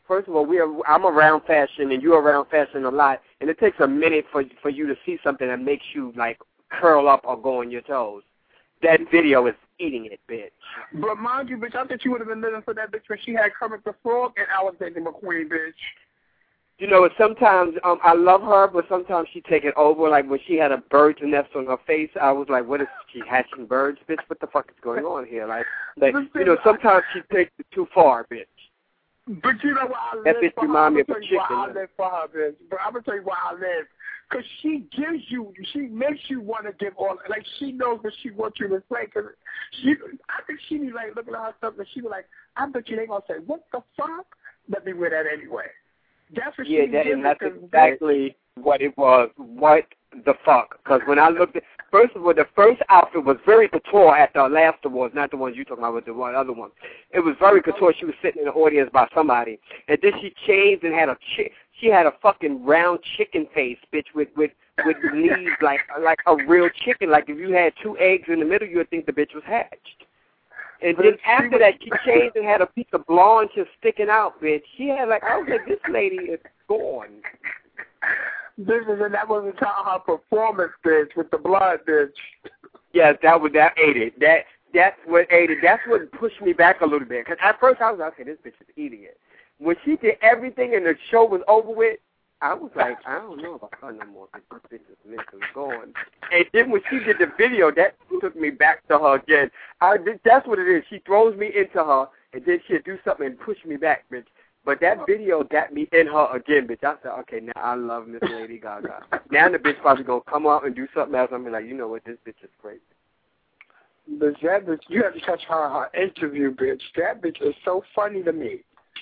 first of all, we are, I'm around fashion and you're around fashion a lot, and it takes a minute for for you to see something that makes you, like, curl up or go on your toes. That video is eating it, bitch. But mind you, bitch, I thought you would have been living for that bitch when she had Kermit the Frog and Alexander McQueen, bitch. You know, sometimes um, I love her, but sometimes she take it over. Like when she had a bird's nest on her face, I was like, "What is she hatching birds, bitch? What the fuck is going on here?" Like, like you know, sometimes she takes it too far, bitch. But you know what I live that bitch for her? remind me I'm of a gonna tell you chicken. why I live for her, bitch. But I'm gonna tell you why I live. Cause she gives you, she makes you want to give all. Like she knows what she wants you to say. Cause she, I think she be like looking at her stuff and she be like, "I bet you they gonna say what the fuck." Let me wear that anyway. That's what yeah, she that, and that's because exactly what it was. What the fuck? Because when I looked at, first of all, the first outfit was very couture at the last awards, not the ones you talking about, but the one other one. It was very couture. She was sitting in the audience by somebody, and then she changed and had a chick. She had a fucking round chicken face, bitch, with with with leaves like like a real chicken. Like if you had two eggs in the middle, you would think the bitch was hatched. And then after that, she changed and had a piece of blonde just sticking out, bitch. She had like, I was like, this lady is gone. This is, and that wasn't her performance, bitch, with the blood, bitch. Yes, that was that ate it. That that's what ate it. That's what pushed me back a little bit. Because at first I was like, okay, this bitch is an idiot. When she did everything and the show was over with, I was like, I don't know about her no more because this bitch is mentally gone. And then when she did the video, that took me back to her again. I, that's what it is. She throws me into her, and then she'll do something and push me back, bitch. But that video got me in her again, bitch. I said, okay, now I love Miss Lady Gaga. Now the bitch probably going to come out and do something else. I'm like, you know what, this bitch is crazy. But that bitch, you have to catch her her interview, bitch. That bitch is so funny to me.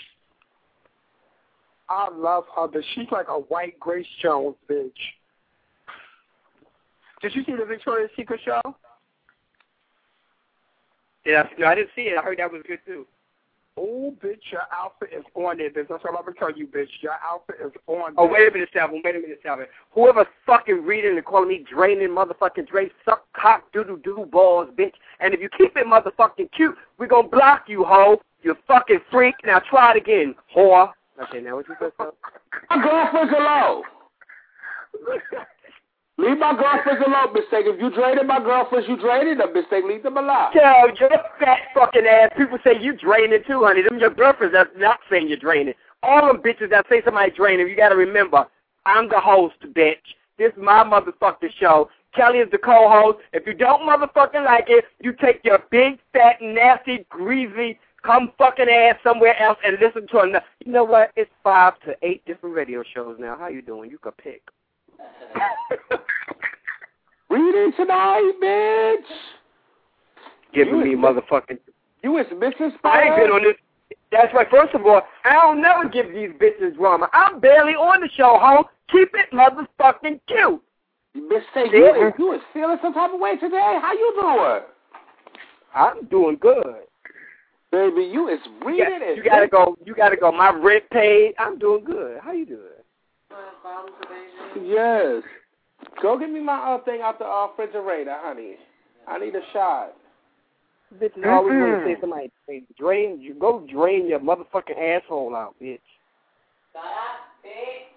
I love her, but she's like a white Grace Jones, bitch. Did you see the Victoria's Secret show? Yeah, no, I didn't see it. I heard that was good, too. Oh, bitch, your outfit is on there, bitch. That's all I'm going to tell you, bitch. Your outfit is on there. Oh, wait a minute, Salvin. Wait a minute, Salvin. Whoever's fucking reading and calling me draining motherfucking Dre, suck cock doodle-doo balls, bitch. And if you keep it motherfucking cute, we're going to block you, hoe. You fucking freak. Now try it again, whore. Okay, now what you supposed to My girlfriend's alone. Leave my girlfriends alone, mistake. If you draining my girlfriends, you draining them, mistake. Leave them alone. Yo, your fat fucking ass. People say you draining too, honey. Them your girlfriends that's not saying you're draining. All them bitches that say somebody draining, you got to remember, I'm the host, bitch. This is my motherfucking show. Kelly is the co-host. If you don't motherfucking like it, you take your big, fat, nasty, greasy, come fucking ass somewhere else and listen to another. You know what? It's five to eight different radio shows now. How you doing? You can pick. Reading tonight, bitch. Giving me motherfucking. You is Missus I ain't been on this. That's right. First of all, I don't never give these bitches drama. I'm barely on the show, ho. Keep it motherfucking cute. Mistake, you, you is feeling some type of way today. How you doing? I'm doing good. Baby, you is reading you, it. You gotta go. You gotta go. My rent paid. I'm doing good. How you doing? Yes. Go get me my uh, thing out the uh, refrigerator, honey. I need a shot. Bitches mm-hmm. always want to say somebody say, drain. You go drain your motherfucking asshole out, bitch. Stop, bitch.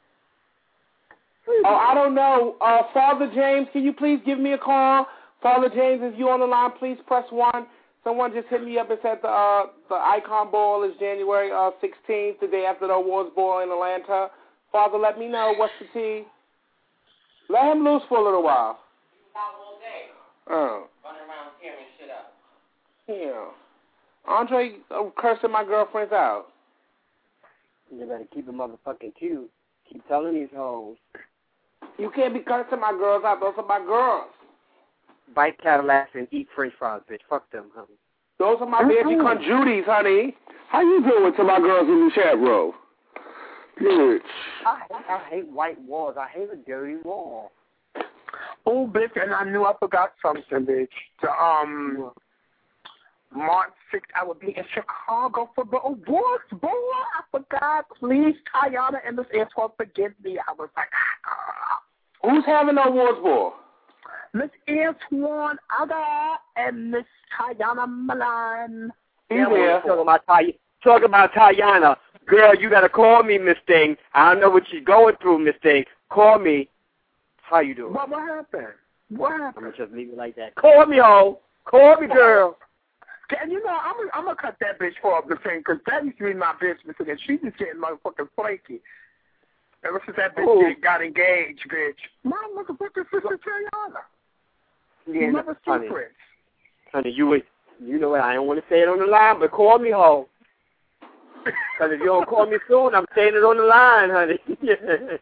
Oh, I don't know. Uh, Father James, can you please give me a call? Father James, if you on the line, please press one. Someone just hit me up and said the uh, the Icon Ball is January uh, sixteenth, the day after the awards ball in Atlanta. Father, let me know what's the tea. Let him loose for a little while. Oh. Running around tearing shit up. Yeah. Andre uh, cursing my girlfriends out. You better keep it motherfucking cute. Keep telling these hoes. You can't be cursing my girls out. Those are my girls. Bite Cadillacs and eat French fries, bitch. Fuck them, honey. Those are my baby con Judies, honey. How you doing to my girls in the chat room? Bitch. I, I hate white walls. I hate a dirty wall. Oh, bitch, and I knew I forgot something, bitch. The, um, March sixth, I would be in Chicago for the awards, boy. I forgot. Please, Tayana and Miss Antoine, forgive me. I was like, ah. Who's having the awards ball? Miss Antoine Aga and Miss Tayana Milan. Yeah, well, talking about Ty- Talk about Tayana. Girl, you got to call me, Miss Thing. I don't know what she's going through, Miss Thing. Call me. How you doing? What, what happened? What happened? I'm going to just leave it like that. Call me, ho. Call me, girl. And you know, I'm gonna I'm gonna cut that bitch off the thing, because that used to be my bitch, and she's just getting motherfucking flaky. Ever since that bitch Ooh. got engaged, bitch. My motherfucking sister Tayana. Yeah, Mother honey, secrets. honey, you you know what? I don't want to say it on the line, but call me, ho. Because if you don't call me soon, I'm saying it on the line, honey. You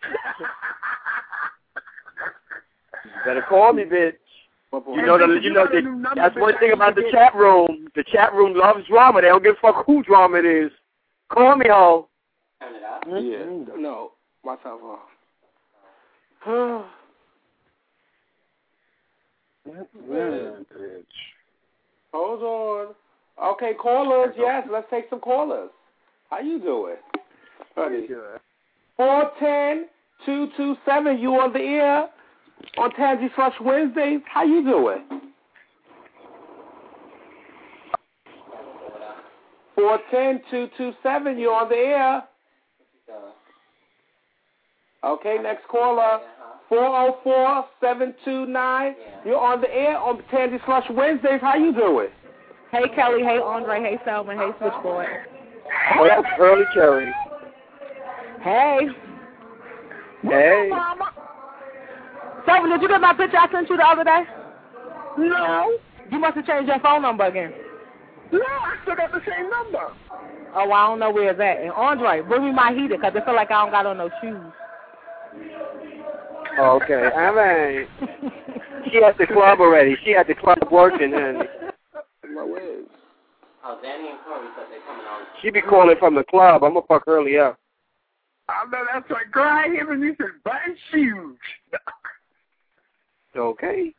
better call me, bitch. You know, the, you know the, that's one thing about the chat room. The chat room loves drama. They don't give a fuck who drama it is. Call me, ho. Yeah, no, myself off. Hold on. Okay, callers, yes, let's take some callers. How you doing? Honey. four ten, two two seven, you on the air on Tansy Flush Wednesdays. How you doing? four ten, two two seven, you on the air. Okay, next caller. four oh four, seven two nine, you're on the air on Tansy Flush Wednesdays. How you doing? Hey, Kelly. Hey, Andre. Hey, Selman. Hey, Switchboard. Oh, that's Early Cherry. Hey. Hey. Selman, did you get my picture I sent you the other day? No. You must have changed your phone number again. No, I still got the same number. Oh, well, I don't know where it's at. And Andre, bring me my heater, because I feel like I don't got on no shoes. Okay, I mean, she at the club already. She at the club working, honey. My ways. Oh, Danny and Corey said they're coming on. She be calling from the club. I'm gonna fuck early up. I know that's right. Girl, I hear you said button shoes. Okay.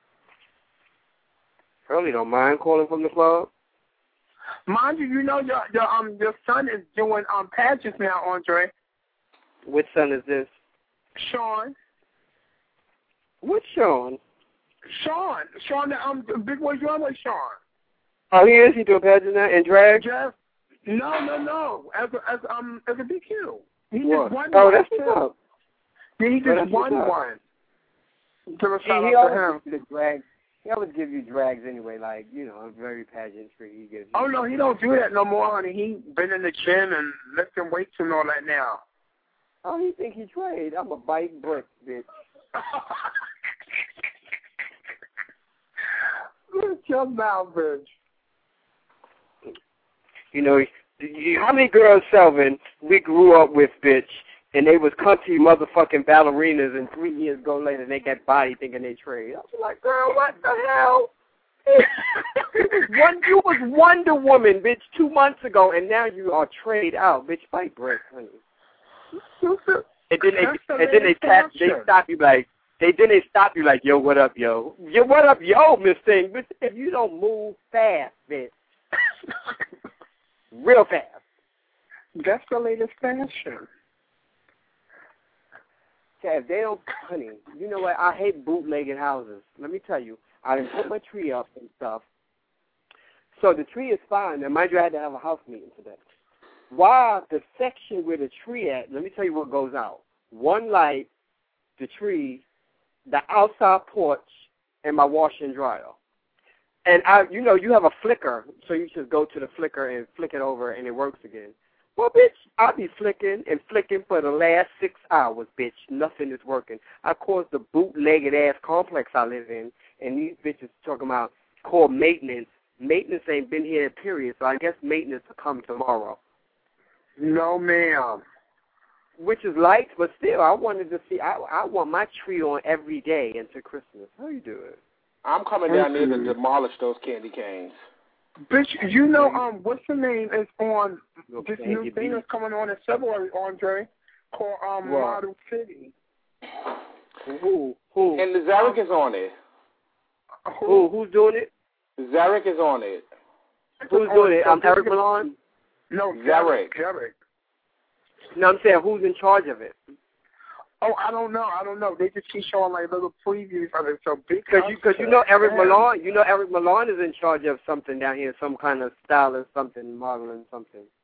Early don't mind calling from the club. Mind you, you know your your um your son is doing um pageants now, Andre. Which son is this? Sean. What Sean? Sean. Sean, the um the big boy drummer, Sean. Oh, he is. He doing pageants now in drag. Jeff. No, no, no. As a, as um as a B Q. He What? just won Oh, one. that's too. what's up. Yeah, he Oh, just that's won what's up. one. Give a He, shout he out always to him. gives you the drag. He always gives you drags anyway. Like you know, very pageant free. He gives. You. Oh no, he don't do that no more, honey. He been in the gym and lifting weights and all that now. Oh, he think he trade. I'm a bite brick, bitch. Look your mouth, bitch. You know, you, how many girls, Selvin, we grew up with, bitch, and they was country motherfucking ballerinas, and three years go later, they got body thinking they trade. I was like, girl, what the hell? One, you was Wonder Woman, bitch, two months ago, and now you are trade out, bitch. Fight break, honey. And then they, and then they tap, they stop you like, they then they stop you like, yo, what up, yo? Yo, what up, yo, Miss Thing? Bitch, if you don't move fast, bitch. Real fast. That's the latest fashion. Okay, if they don't, honey, you know what? I hate bootlegging houses. Let me tell you, I done put my tree up and stuff. So the tree is fine. And mind you, I had to have a house meeting today. Why the section where the tree at, let me tell you what goes out. One light, the tree, the outside porch, and my washer and dryer. And, I, you know, you have a flicker, so you just go to the flicker and flick it over, and it works again. Well, bitch, I'll be flicking and flicking for the last six hours, bitch. Nothing is working. I caused the bootlegged-ass complex I live in, and these bitches talking about called maintenance. Maintenance ain't been here, period, so I guess maintenance will come tomorrow. No, ma'am. Which is light, but still, I wanted to see, I, I want my tree on every day into Christmas. How you doing? I'm coming down there to demolish those candy canes. Bitch, you know, um, what's the name is on this Okay, new you thing beat- that's coming on in February, Andre, called um, What? Model City. Who? Who? And the Zarek is on it. Who? Who's doing it? Zarek is on it. Who's doing it? I'm Eric Milan? No, Zarek. Zarek. No, I'm saying who's in charge of it? Oh, I don't know. I don't know. They just keep showing like little previews of it. So big. Because you, cause you know Eric Yeah. Milan, you know Eric Milan is in charge of something down here, some kind of stylist, something, modeling, something.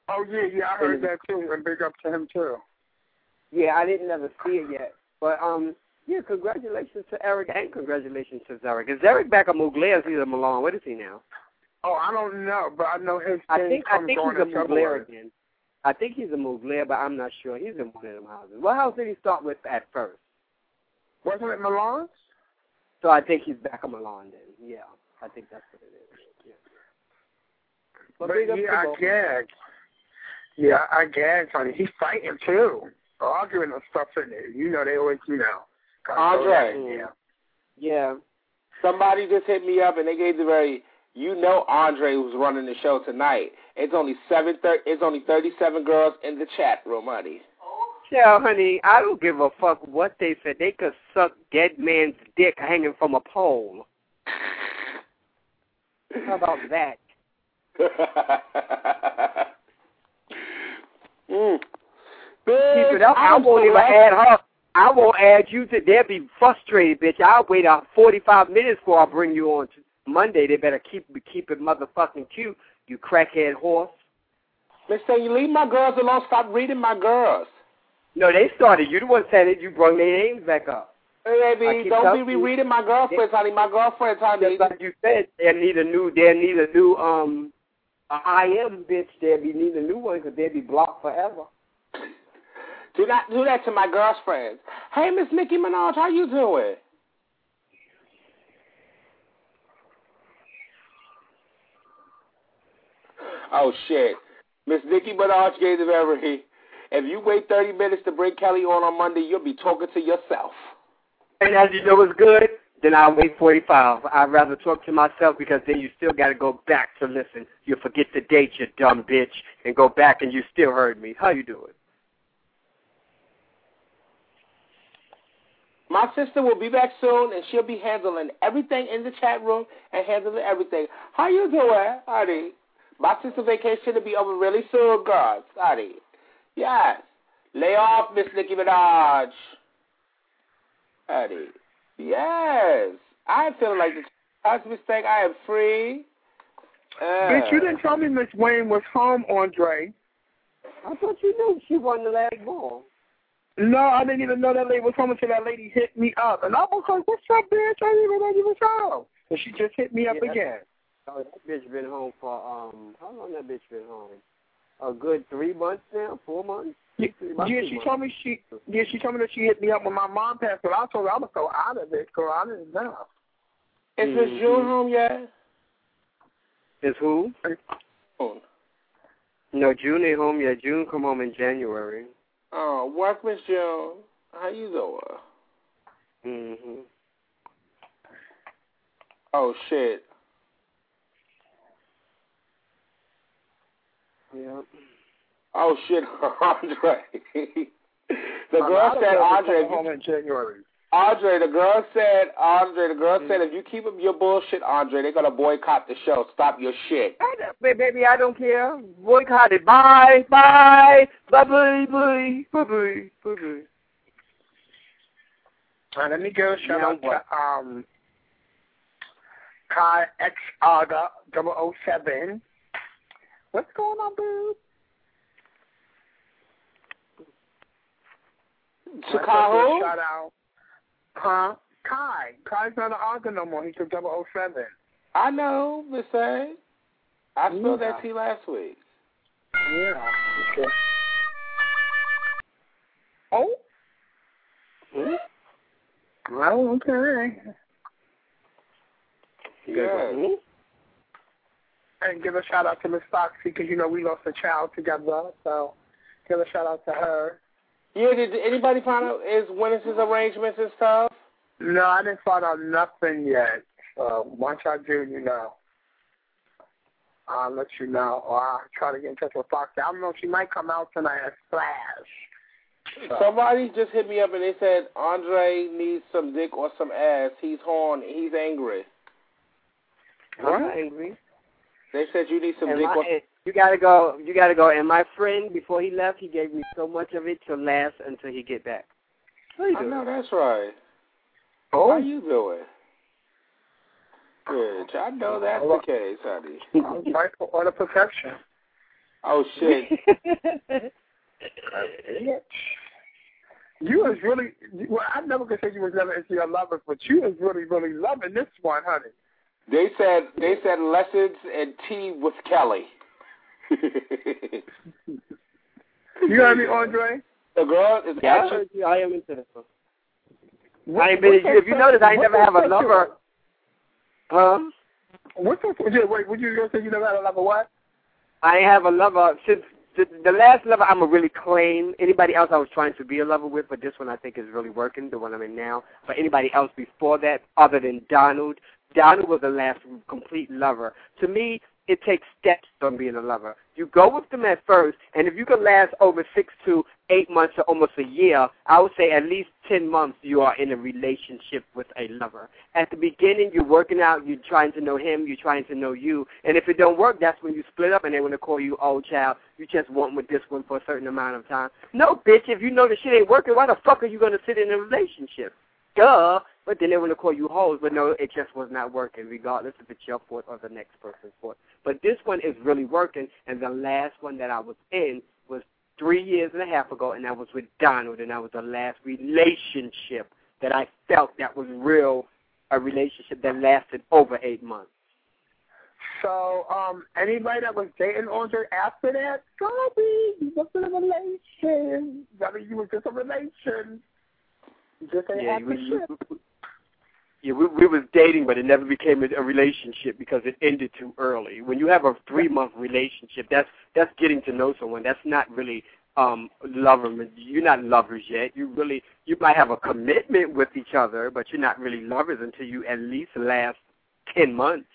Oh, yeah, yeah, I heard that, too, and big up to him, too. Yeah, I didn't ever see it yet. But, um, yeah, congratulations to Eric and congratulations to Zarek. Is Zarek back at Mugler? Is he at Milan? What is he now? Oh, I don't know, but I know his I thing think I comes think on he's a in February. Mugler again. I think he's a Mugler, but I'm not sure. He's in one of them houses. What house did he start with at first? Wasn't it Milan's? So I think he's back at Milan then. Yeah, I think that's what it is. Yeah. But, big up yeah, to I both. gagged. Yeah, I gagged, honey. He's fighting, too. Arguing and stuff in there. You know, they always, you know. Andre. Yeah. Yeah. Somebody just hit me up and they gave the very, you know, Andre who's running the show tonight. It's only seven thirty. It's only thirty-seven girls in the chat room, honey. Yeah, honey, I don't give a fuck what they said. They could suck dead man's dick hanging from a pole. How about that? mm. Keep it up. I won't even add her. I won't add you to. They'll be frustrated, bitch. I'll wait out forty-five minutes before I bring you on to Monday. They better keep keep it motherfucking cute, you crackhead horse. Mister, you leave my girls alone. Stop reading my girls. No, they started. You the one said it. You brought their names back up. Hey, baby, don't be rereading my girlfriends, honey. My girlfriends, honey. Just like you said, they need a new. They need a new um. A I am bitch. They'll be need a new one because they'll be blocked forever. Do not do that to my girlfriends. Hey, Miss Nicki Minaj, how you doing? Oh shit, Miss Nicki Minaj gave the memory. If you wait thirty minutes to bring Kelly on on Monday, you'll be talking to yourself. And as you know what's good, then I'll wait forty-five. I'd rather talk to myself because then you still got to go back to listen. You forget the date, you dumb bitch, and go back and you still heard me. How you doing? My sister will be back soon, and she'll be handling everything in the chat room and handling everything. How you doing, honey? My sister vacation will be over really soon, girls, honey. Yes. Lay off, Miss Nicki Minaj. Honey. Yes. I am feeling like the last mistake. I am free. Uh, Bitch, you didn't tell me Miss Wayne was home, Andre. I thought you knew she won the last ball. No, I didn't even know that lady was home until that lady hit me up. And I was like, what's up, bitch? I didn't even know you was home. And she just hit me up yeah, again. Oh, that bitch been home for, um, how long that bitch been home? A good three months now? Four months? Yeah, About yeah two she months. told me she yeah, she told me that she hit me up when my mom passed, but I told her I was so out of it, girl. I didn't know. Is Miss Mm-hmm. June home yet? Is who? June. No, June ain't home yet. June come home in January. Oh, work, Miss June. How you doing? Mm-hmm. Oh, shit. Yeah. Oh, shit, Andre. the I'm girl out of said, it. Andre, I'm home in January. Andre, the girl said, Andre, the girl said, if you keep up your bullshit, Andre, they're going to boycott the show. Stop your shit. Baby, I don't care. Boycott it. Bye. Bye. Bye-bye. Bye. Bye-bye. Bye-bye. All right, let me go shout Yeah, out to um, Kai X Aga double oh seven. What's going on, boo? Chicago? Shout out. Huh? Kai. Kai's not an Aga no more. He's a double oh seven. I know, Miss A. I spilled Yeah. that tea last week. Yeah. Okay. Oh? Hmm? Well, okay. Yeah. Hmm? And give a shout out to Miss Foxy because, you know, we lost a child together. So give a shout out to her. Yeah, did anybody find out his Winnis's arrangements and stuff? No, I didn't find out nothing yet. So once I do, you know, I'll let you know. Or I'll try to get in touch with Foxy. I don't know. She might come out tonight as Flash. So. Somebody just hit me up and they said Andre needs some dick or some ass. He's horny. He's angry. I'm not angry. They said you need some And dick my, or... you gotta go. You gotta go. And my friend, before he left, he gave me so much of it to last until he get back. How you I doing? know, that's right. Oh. How you doing? Good. I know that's the case, honey. I'm right for order protection. Oh, shit. You was really, well, I never could say you was never into your lovers, but you was really, really loving this one, honey. They said they said lessons and tea with Kelly. You heard me, Andre? The girl is yeah, actually... I heard you. I am into this one. What, I ain't been, if you notice, I ain't never have a lover. Huh? What's the, wait, what you going to say you never had a lover what? I ain't have a lover since the, the last lover I'm a really claim. Anybody else I was trying to be a lover with, but this one I think is really working, the one I'm in now. But anybody else before that, other than Donald, Donald was the last complete lover. To me, it takes steps from being a lover. You go with them at first, and if you can last over six to eight months or almost a year, I would say at least ten months you are in a relationship with a lover. At the beginning, you're working out, you're trying to know him, you're trying to know you, and if it don't work, that's when you split up and they want to call you old child. You just want with this one for a certain amount of time. No, bitch, if you know the shit ain't working, why the fuck are you going to sit in a relationship? Duh. But then they want to call you hoes, but no, it just was not working, regardless if it's your fault or the next person's fault. But this one is really working, and the last one that I was in was three years and a half ago, and that was with Donald, and that was the last relationship that I felt that was real, a relationship that lasted over eight months. So, um, anybody that was dating Andre after that, sorry, you was in a relation. I mean, you was just a relation. Just a yeah, happy we, shit. we, yeah, we, we was dating, but it never became a, a relationship because it ended too early. When you have a three-month relationship, that's that's getting to know someone. That's not really um lovers. You're not lovers yet. You really, you might have a commitment with each other, but you're not really lovers until you at least last ten months.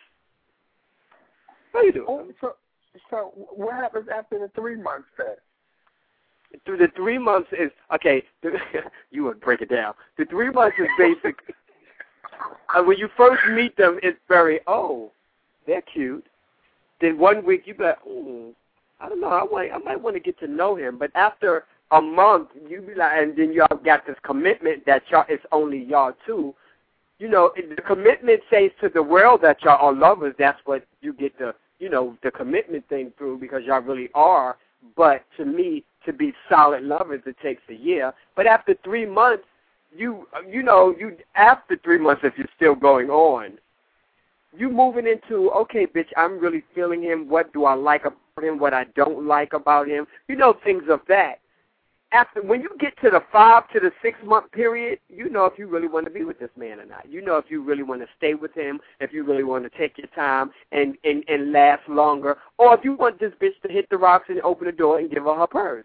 How you doing? Oh, so, so what happens after the three months then? Through the three months is, okay, you would break it down. The three months is basic. uh, when you first meet them, it's very, oh, they're cute. Then one week you be like, oh, I don't know, I, want, I might want to get to know him. But after a month, you be like, and then y'all got this commitment that y'all, it's only y'all two. You know, the commitment says to the world that y'all are lovers. That's what you get the, you know, the commitment thing through because y'all really are. But to me, to be solid lovers, it takes a year. But after three months, you you know, you after three months, if you're still going on, you moving into, okay, bitch, I'm really feeling him. What do I like about him? What I don't like about him? You know, things of that. After when you get to the five to the six month period, you know if you really want to be with this man or not. You know if you really want to stay with him, if you really want to take your time and, and, and last longer, or if you want this bitch to hit the rocks and open the door and give her her purse.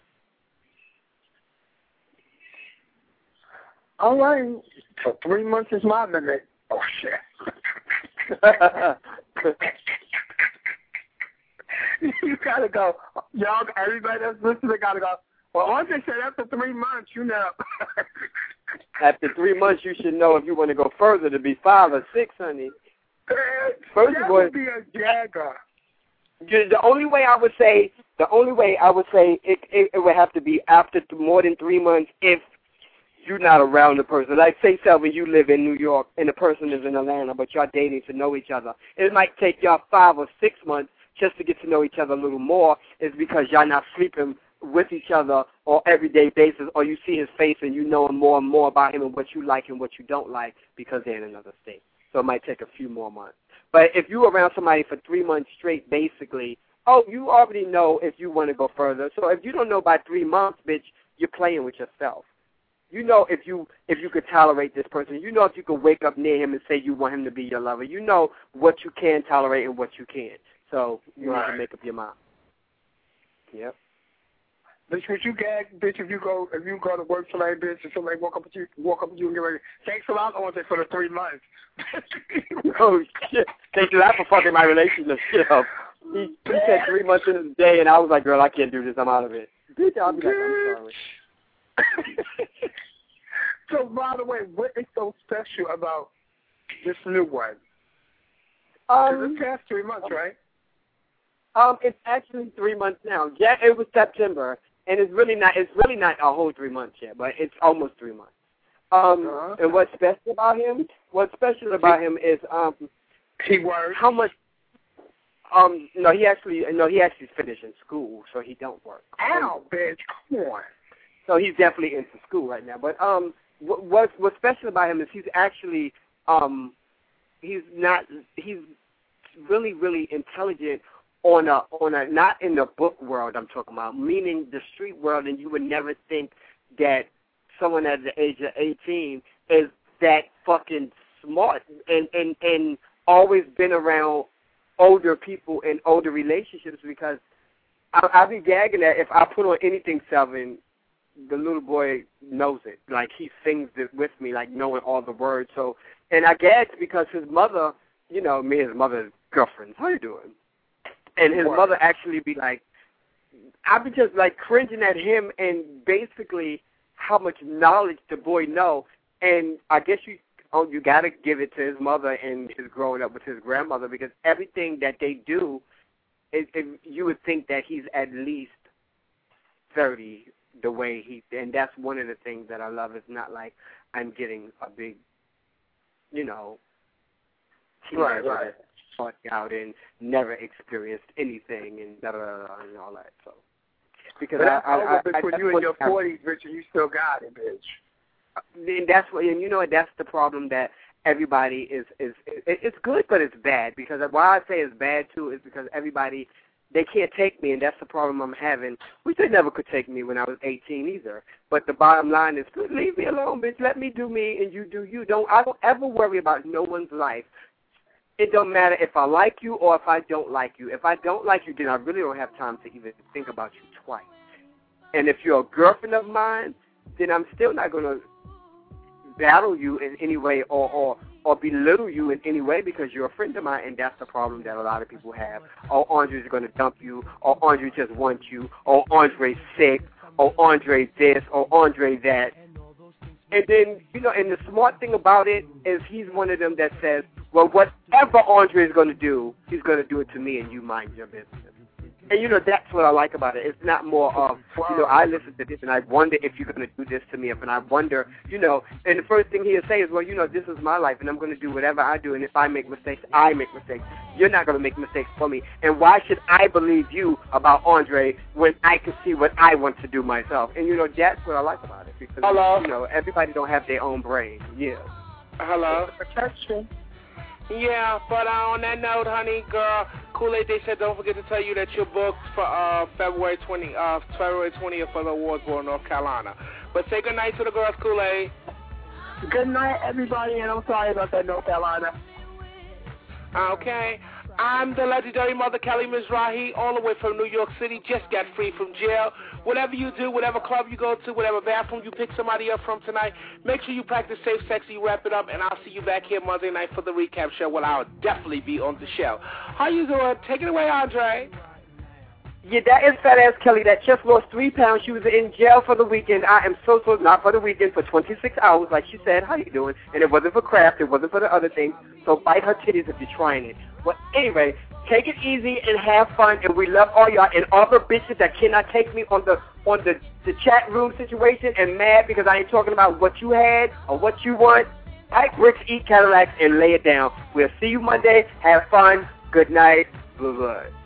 All right. So three months is my limit. Oh, shit. You got to go. Y'all, everybody that's listening got to go. Well, Andre said after three months, you know. After three months, you should know if you want to go further to be five or six, honey. First that of all, would be a jagger. The only way I would say, the only way I would say it, it, it would have to be after more than three months if you're not around the person. Like, say, Selvin, you live in New York and the person is in Atlanta, but y'all dating to know each other. It might take y'all five or six months just to get to know each other a little more. It's because y'all not sleeping with each other on everyday basis, or you see his face and you know more and more about him and what you like and what you don't like because they're in another state. So it might take a few more months. But if you're around somebody for three months straight, basically, oh, you already know if you want to go further. So if you don't know by three months, bitch, you're playing with yourself. You know if you if you could tolerate this person. You know if you could wake up near him and say you want him to be your lover. You know what you can tolerate and what you can't. So you right. have to make up your mind. Yep. Bitch, would you gag, bitch, if you go if you go to work tonight, bitch, and somebody walk up with you, walk up with you and get ready. Thanks a lot, Andre, for the three months. Oh shit! Thanks a lot for fucking my relationship. He, he said three months in a day, and I was like, girl, I can't do this. I'm out of it. Bitch, I'll be like, I'm sorry. So, by the way, what is so special about this new one? Um, it's past three months, right? Um, it's actually three months now. Yeah, it was September, and it's really not. It's really not a whole three months yet, but it's almost three months. Um, uh-huh. And what's special about him? What's special about him is um, he works. How much? Um, no, he actually, no, he actually finished in school, so he don't work. Ow, bitch, come on. So he's definitely into school right now. But um, what what's, what's special about him is he's actually um, he's not he's really really intelligent on a on a not in the book world I'm talking about, meaning the street world, and you would never think that someone at the age of eighteen is that fucking smart and and and always been around older people and older relationships, because I, I be gagging that if I put on anything seven, the little boy knows it. Like, he sings it with me, like knowing all the words. So, and I gagged because his mother, you know, me and his mother's girlfriends, how you doing? And his What? mother actually be like, I be just like cringing at him and basically how much knowledge the boy know. And I guess you oh, you got to give it to his mother and his growing up with his grandmother, because everything that they do, it, it, you would think that he's at least thirty the way he, and that's one of the things that I love. It's not like I'm getting a big, you know, Right, teenager right. that's taught out and never experienced anything and da da da and all that. So because But I, that's I, over I, I when that's you in what your I- forties, bitch, and you still got it, bitch. And that's what, and you know what? That's the problem that everybody is is. It, it's good, but it's bad, because why I say it's bad too is because everybody, they can't take me, and that's the problem I'm having. Which they never could take me when I was eighteen either. But the bottom line is, leave me alone, bitch. Let me do me, and you do you. Don't I don't ever worry about no one's life. It don't matter if I like you or if I don't like you. If I don't like you, then I really don't have time to even think about you twice. And if you're a girlfriend of mine, then I'm still not going to battle you in any way or, or, or belittle you in any way, because you're a friend of mine, and that's the problem that a lot of people have. Oh, Andre's going to dump you, or Andre just wants you, or Andre's sick, or Andre this, or Andre that. And then, you know, and the smart thing about it is he's one of them that says, well, whatever Andre is going to do, he's going to do it to me, and you mind your business. And, you know, that's what I like about it. It's not more of, you know, I listen to this, and I wonder if you're going to do this to me, and I wonder, you know, and the first thing he'll say is, well, you know, this is my life, and I'm going to do whatever I do, and if I make mistakes, I make mistakes. You're not going to make mistakes for me. And why should I believe you about Andre when I can see what I want to do myself? And, you know, that's what I like about it, because, Hello? you know, everybody don't have their own brain. Yeah. Hello? Protection. Yeah, but uh, on that note, honey, girl, Kool-Aid, they said don't forget to tell you that you're booked for uh, February twentieth, uh, February twentieth for the awards ball in North Carolina. But say good night to the girls, Kool-Aid. Good night, everybody, and I'm sorry about that, North Carolina. Okay. I'm the legendary Mother Kelly Mizrahi, all the way from New York City, just got free from jail. Whatever you do, whatever club you go to, whatever bathroom you pick somebody up from tonight, make sure you practice safe sex, you wrap it up, and I'll see you back here Monday night for the recap show. Well, I'll definitely be on the show. How you doing? Take it away, Andre. Yeah, that is Fat Ass Kelly that just lost three pounds. She was in jail for the weekend. I am so, so, not for the weekend, for twenty-six hours, like she said. How you doing? And it wasn't for craft. It wasn't for the other things. So bite her titties if you're trying it. Well, anyway, take it easy and have fun. And we love all y'all. And all the bitches that cannot take me on the on the, the chat room situation and mad because I ain't talking about what you had or what you want. Type bricks, eat Cadillacs, and lay it down. We'll see you Monday. Have fun. Good night. Bye-bye.